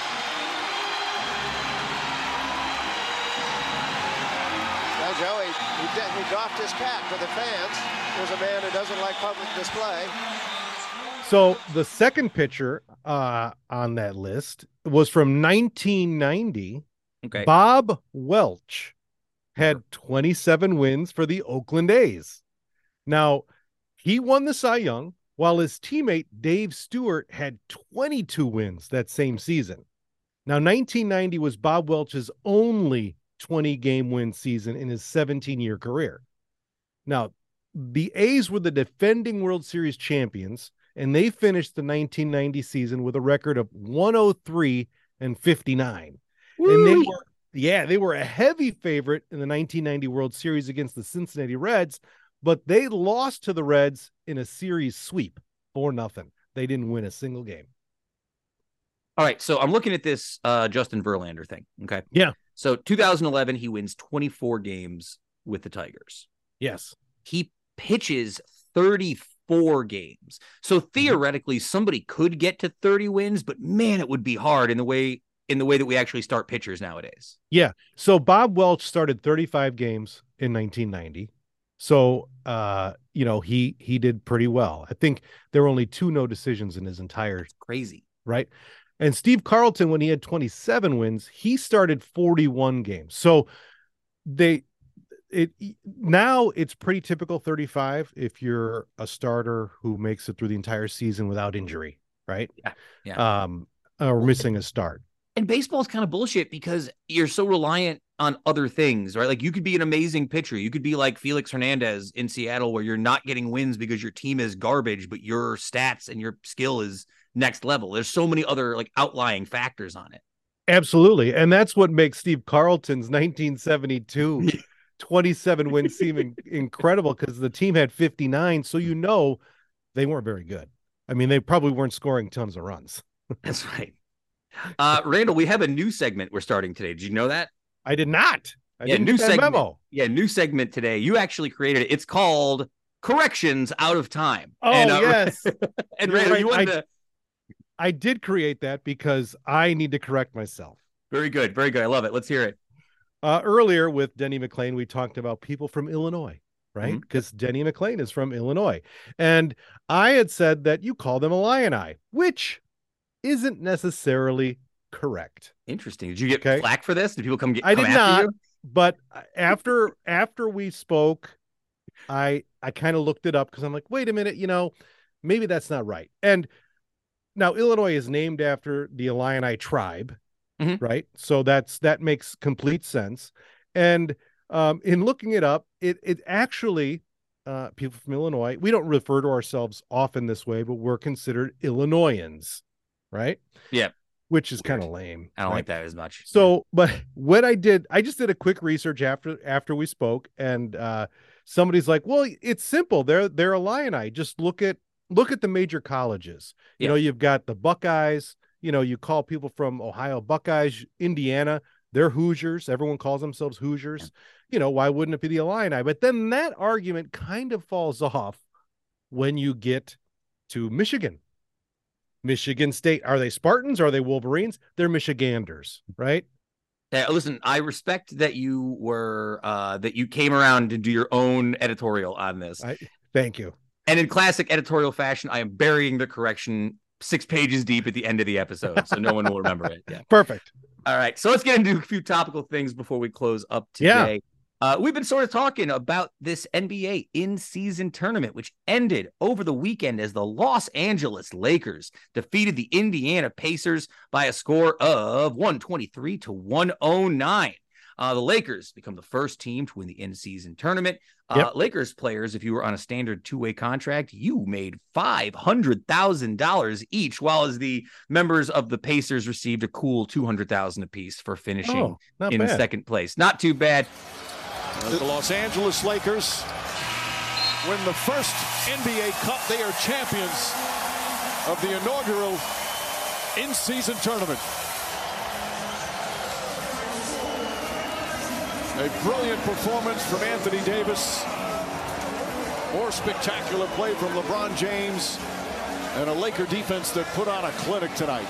Well, Joey, he, he doffed his cap for the fans. There's a man who doesn't like public display. So the second pitcher uh, on that list was from nineteen ninety. Okay. Bob Welch had twenty-seven wins for the Oakland A's. Now, he won the Cy Young, while his teammate Dave Stewart had twenty-two wins that same season. Now, nineteen ninety was Bob Welch's only twenty-game win season in his seventeen-year career. Now, the A's were the defending World Series champions, and they finished the nineteen ninety season with a record of one oh three and fifty-nine. Woo! And they were, yeah, they were a heavy favorite in the nineteen ninety World Series against the Cincinnati Reds, but they lost to the Reds in a series sweep, four nothing. They didn't win a single game. All right, so I'm looking at this uh, Justin Verlander thing, okay? Yeah. So two thousand eleven, he wins twenty-four games with the Tigers. Yes. He pitches thirty-four games. So theoretically, somebody could get to thirty wins, but man, it would be hard in the way in the way that we actually start pitchers nowadays. Yeah. So Bob Welch started thirty-five games in nineteen ninety. So uh, you know, he he did pretty well. I think there were only two no decisions in his entire That's crazy. Right. And Steve Carlton, when he had twenty-seven wins, he started forty-one games. So they It now it's pretty typical thirty-five if you're a starter who makes it through the entire season without injury, right? Yeah, yeah. Um, or missing a start. And baseball's kind of bullshit because you're so reliant on other things, right? Like you could be an amazing pitcher. You could be like Felix Hernandez in Seattle, where you're not getting wins because your team is garbage, but your stats and your skill is next level. There's so many other like outlying factors on it. Absolutely, and that's what makes Steve Carlton's nineteen seventy-two. twenty-seven wins seem incredible because the team had fifty-nine. So, you know, they weren't very good. I mean, they probably weren't scoring tons of runs. That's right. Uh, Randall, we have a new segment we're starting today. Did you know that? I did not. I yeah, didn't new get that segment. memo. Yeah, new segment today. You actually created it. It's called Corrections Out of Time. Oh, and, uh, yes. and Randall, right. you wanted I, to... I did create that because I need to correct myself. Very good. Very good. I love it. Let's hear it. Uh, earlier with Denny McLain, we talked about people from Illinois, right? Because mm-hmm. Denny McLain is from Illinois. And I had said that you call them Illini, which isn't necessarily correct. Interesting. Did you get okay. flack for this? Did people come get I come did after not, you? But after after we spoke, I I kind of looked it up because I'm like, wait a minute, you know, maybe that's not right. And now Illinois is named after the Illini tribe. Mm-hmm. Right. So that's that makes complete sense. And um, in looking it up, it it actually uh, people from Illinois, we don't refer to ourselves often this way, but we're considered Illinoisans. Right. Yeah. Which is kind of lame. I don't right? like that as much. So but what I did, I just did a quick research after after we spoke. And uh, somebody's like, well, it's simple. They're they're Illini. Just look at look at the major colleges. You yeah. know, you've got the Buckeyes. You know, you call people from Ohio Buckeyes, Indiana, they're Hoosiers. Everyone calls themselves Hoosiers. Yeah. You know, why wouldn't it be the Illini? But then that argument kind of falls off when you get to Michigan. Michigan State, are they Spartans? Are they Wolverines? They're Michiganders, right? Yeah, listen, I respect that you were uh, that you came around to do your own editorial on this. I, thank you. And in classic editorial fashion, I am burying the correction six pages deep at the end of the episode, so no one will remember it. Yeah. Perfect. All right, so let's get into a few topical things before we close up today. Yeah. Uh, we've been sort of talking about this N B A in-season tournament, which ended over the weekend as the Los Angeles Lakers defeated the Indiana Pacers by a score of one twenty-three to one oh nine. Uh, the Lakers become the first team to win the in-season tournament. Uh, yep. Lakers players, if you were on a standard two-way contract, you made five hundred thousand dollars each, while as the members of the Pacers received a cool two hundred thousand dollars apiece for finishing oh, in bad. second place. Not too bad. The Los Angeles Lakers win the first N B A Cup. They are champions of the inaugural in-season tournament. A brilliant performance from Anthony Davis. More spectacular play from LeBron James. And a Laker defense that put on a clinic tonight.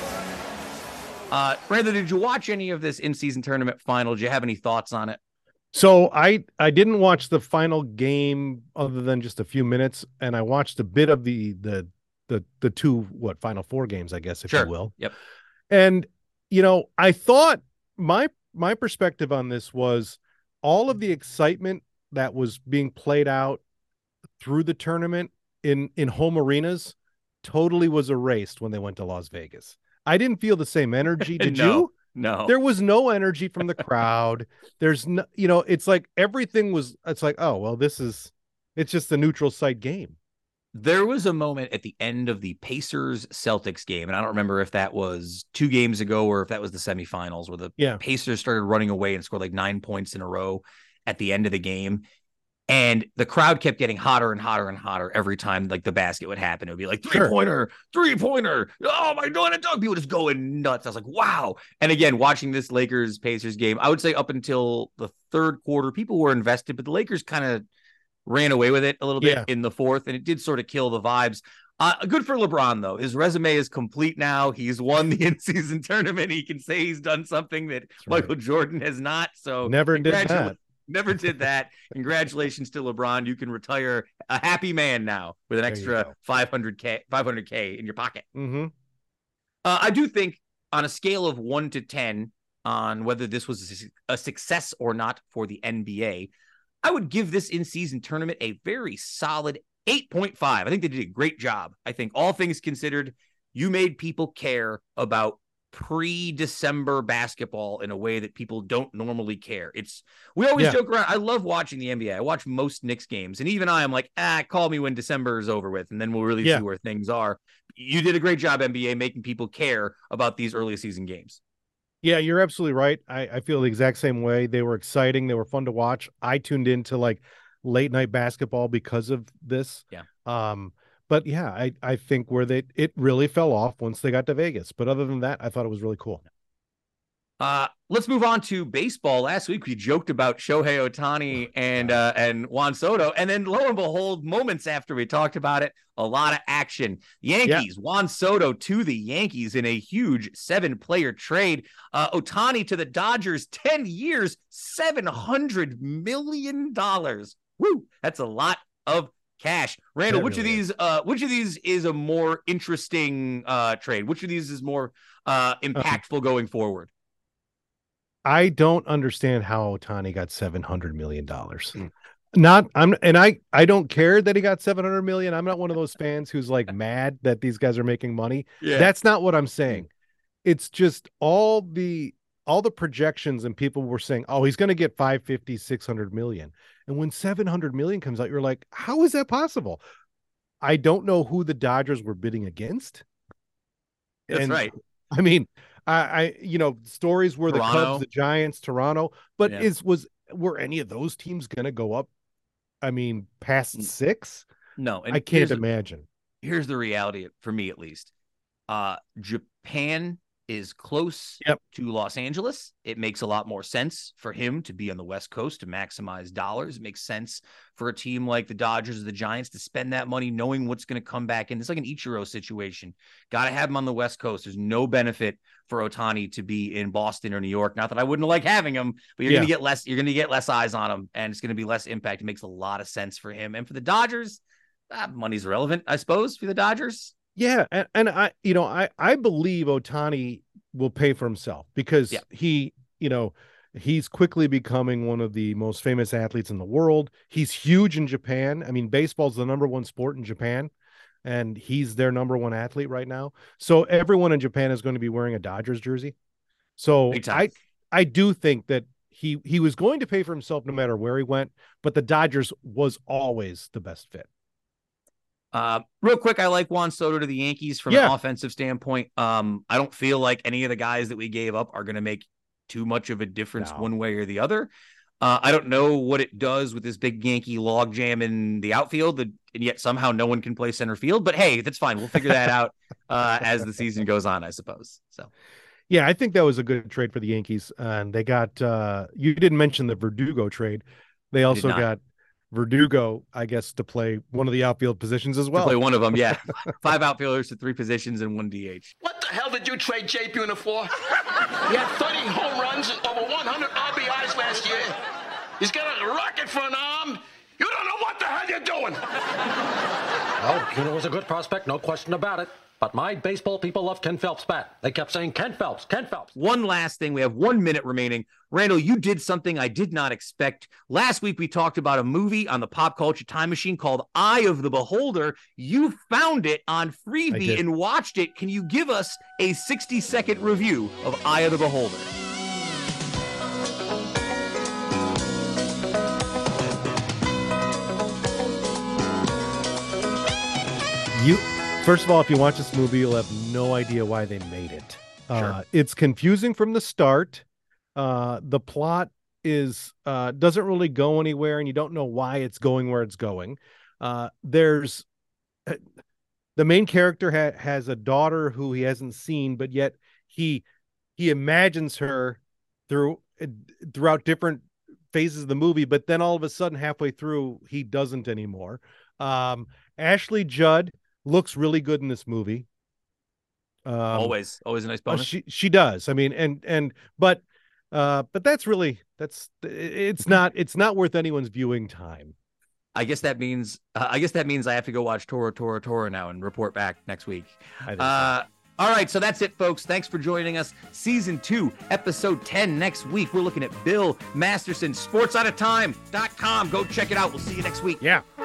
Uh, Brandon, did you watch any of this in-season tournament final? Did you have any thoughts on it? So I, I didn't watch the final game other than just a few minutes, and I watched a bit of the the the the two what final four games, I guess, if sure. you will. Yep. And you know, I thought my my perspective on this was all of the excitement that was being played out through the tournament in in home arenas totally was erased when they went to Las Vegas. I didn't feel the same energy. Did no. you? No, there was no energy from the crowd. There's no, you know, it's like everything was, it's like, oh, well, this is, it's just a neutral site game. There was a moment at the end of the Pacers Celtics game, and I don't remember if that was two games ago or if that was the semifinals, where the yeah. Pacers started running away and scored like nine points in a row at the end of the game. And the crowd kept getting hotter and hotter and hotter every time like the basket would happen. It would be like three pointer, sure. three pointer. Oh my God, dog! People just going nuts. I was like, wow. And again, watching this Lakers Pacers game, I would say up until the third quarter, people were invested, but the Lakers kind of ran away with it a little bit yeah. in the fourth, and it did sort of kill the vibes. Uh, good for LeBron, though. His resume is complete now. He's won the in-season tournament. He can say he's done something that That's Michael right. Jordan has not. So never did that. Never did that. Congratulations to LeBron. You can retire a happy man now with an extra five hundred K, five hundred K in your pocket. Mm-hmm. Uh, I do think on a scale of one to ten on whether this was a success or not for the N B A, I would give this in-season tournament a very solid eight point five. I think they did a great job. I think all things considered, you made people care about pre-December basketball in a way that people don't normally care. It's we always yeah. joke around. I love watching the N B A. I watch most Knicks games, and even I am like, ah, call me when December is over with, and then we'll really yeah. see where things are. You did a great job, N B A, making people care about these early season games. Yeah, you're absolutely right. I, I feel the exact same way. They were exciting. They were fun to watch. I tuned into like late night basketball because of this. Yeah. Um, But yeah, I, I think where they it really fell off once they got to Vegas. But other than that, I thought it was really cool. Uh, let's move on to baseball. Last week we joked about Shohei Ohtani and uh, and Juan Soto, and then lo and behold, moments after we talked about it, a lot of action. Yankees, yeah. Juan Soto to the Yankees in a huge seven-player trade. Uh, Ohtani to the Dodgers, ten years, seven hundred million dollars. Woo! That's a lot of cash. Randall, that which really of these is. uh which of these is a more interesting uh trade? Which of these is more uh impactful um, going forward? I don't understand how Ohtani got seven hundred million dollars. Mm. Not I'm and I I don't care that he got seven hundred million. I'm not one of those fans who's like mad that these guys are making money. Yeah. That's not what I'm saying. It's just all the all the projections and people were saying, oh, he's going to get five fifty, six hundred million. And when seven hundred million comes out, you're like, how is that possible? I don't know who the Dodgers were bidding against. That's and, right. I mean, I, I, you know, stories were Toronto. the Cubs, the Giants, Toronto, but yeah. is, was, were any of those teams going to go up? I mean, past six? No. And I can't imagine. The, here's the reality for me, at least. Uh, J- Japan is close yep. to Los Angeles. It makes a lot more sense for him to be on the West Coast to maximize dollars. It makes sense for a team like the Dodgers or the Giants to spend that money knowing what's going to come back in. It's like an Ichiro situation. Got to have him on the West Coast. There's no benefit for Ohtani to be in Boston or New York. Not that I wouldn't like having him, but you're yeah. going to get less, you're going to get less eyes on him, and it's going to be less impact. It makes a lot of sense for him. And for the Dodgers, ah, money's relevant, I suppose, for the Dodgers. Yeah, and, and I, you know, I, I believe Ohtani will pay for himself because yeah. he, you know, he's quickly becoming one of the most famous athletes in the world. He's huge in Japan. I mean, baseball's the number one sport in Japan, and he's their number one athlete right now. So everyone in Japan is going to be wearing a Dodgers jersey. So I, I do think that he, he was going to pay for himself no matter where he went, but the Dodgers was always the best fit. Uh, real quick, I like Juan Soto to the Yankees from yeah. an offensive standpoint. Um, I don't feel like any of the guys that we gave up are going to make too much of a difference no. one way or the other. Uh, I don't know what it does with this big Yankee logjam in the outfield, and yet somehow no one can play center field. But hey, that's fine. We'll figure that out uh, as the season goes on, I suppose. So, yeah, I think that was a good trade for the Yankees. And they got uh, you didn't mention the Verdugo trade. They also got Verdugo, I guess, to play one of the outfield positions as well. To play one of them, yeah. Five outfielders to three positions and one D H. What the hell did you trade Jay Buhner for? He had thirty home runs and over one hundred R B Is last year. He's got a rocket for an arm. You don't know what the hell you're doing. Well, Buhner was a good prospect, no question about it. But my baseball people love Ken Phelps' bat. They kept saying, Ken Phelps, Ken Phelps. One last thing. We have one minute remaining. Randall, you did something I did not expect. Last week, we talked about a movie on the Pop Culture Time Machine called Eye of the Beholder. You found it on Freebie and watched it. Can you give us a sixty-second review of Eye of the Beholder? You... First of all, if you watch this movie, you'll have no idea why they made it. Sure. Uh, it's confusing from the start. Uh, the plot is uh, doesn't really go anywhere, and you don't know why it's going where it's going. Uh, there's the main character ha- has a daughter who he hasn't seen, but yet he he imagines her through throughout different phases of the movie. But then all of a sudden, halfway through, he doesn't anymore. Um, Ashley Judd looks really good in this movie. Um, always, always a nice bonus. She she does. I mean, and and but uh, but that's really that's it's not it's not worth anyone's viewing time. I guess that means uh, I guess that means I have to go watch Tora Tora Tora now and report back next week. I think uh, so. All right, so that's it, folks. Thanks for joining us. Season two, episode ten next week. We're looking at Bill Masterson, sports out of time dot com. Go check it out. We'll see you next week. Yeah.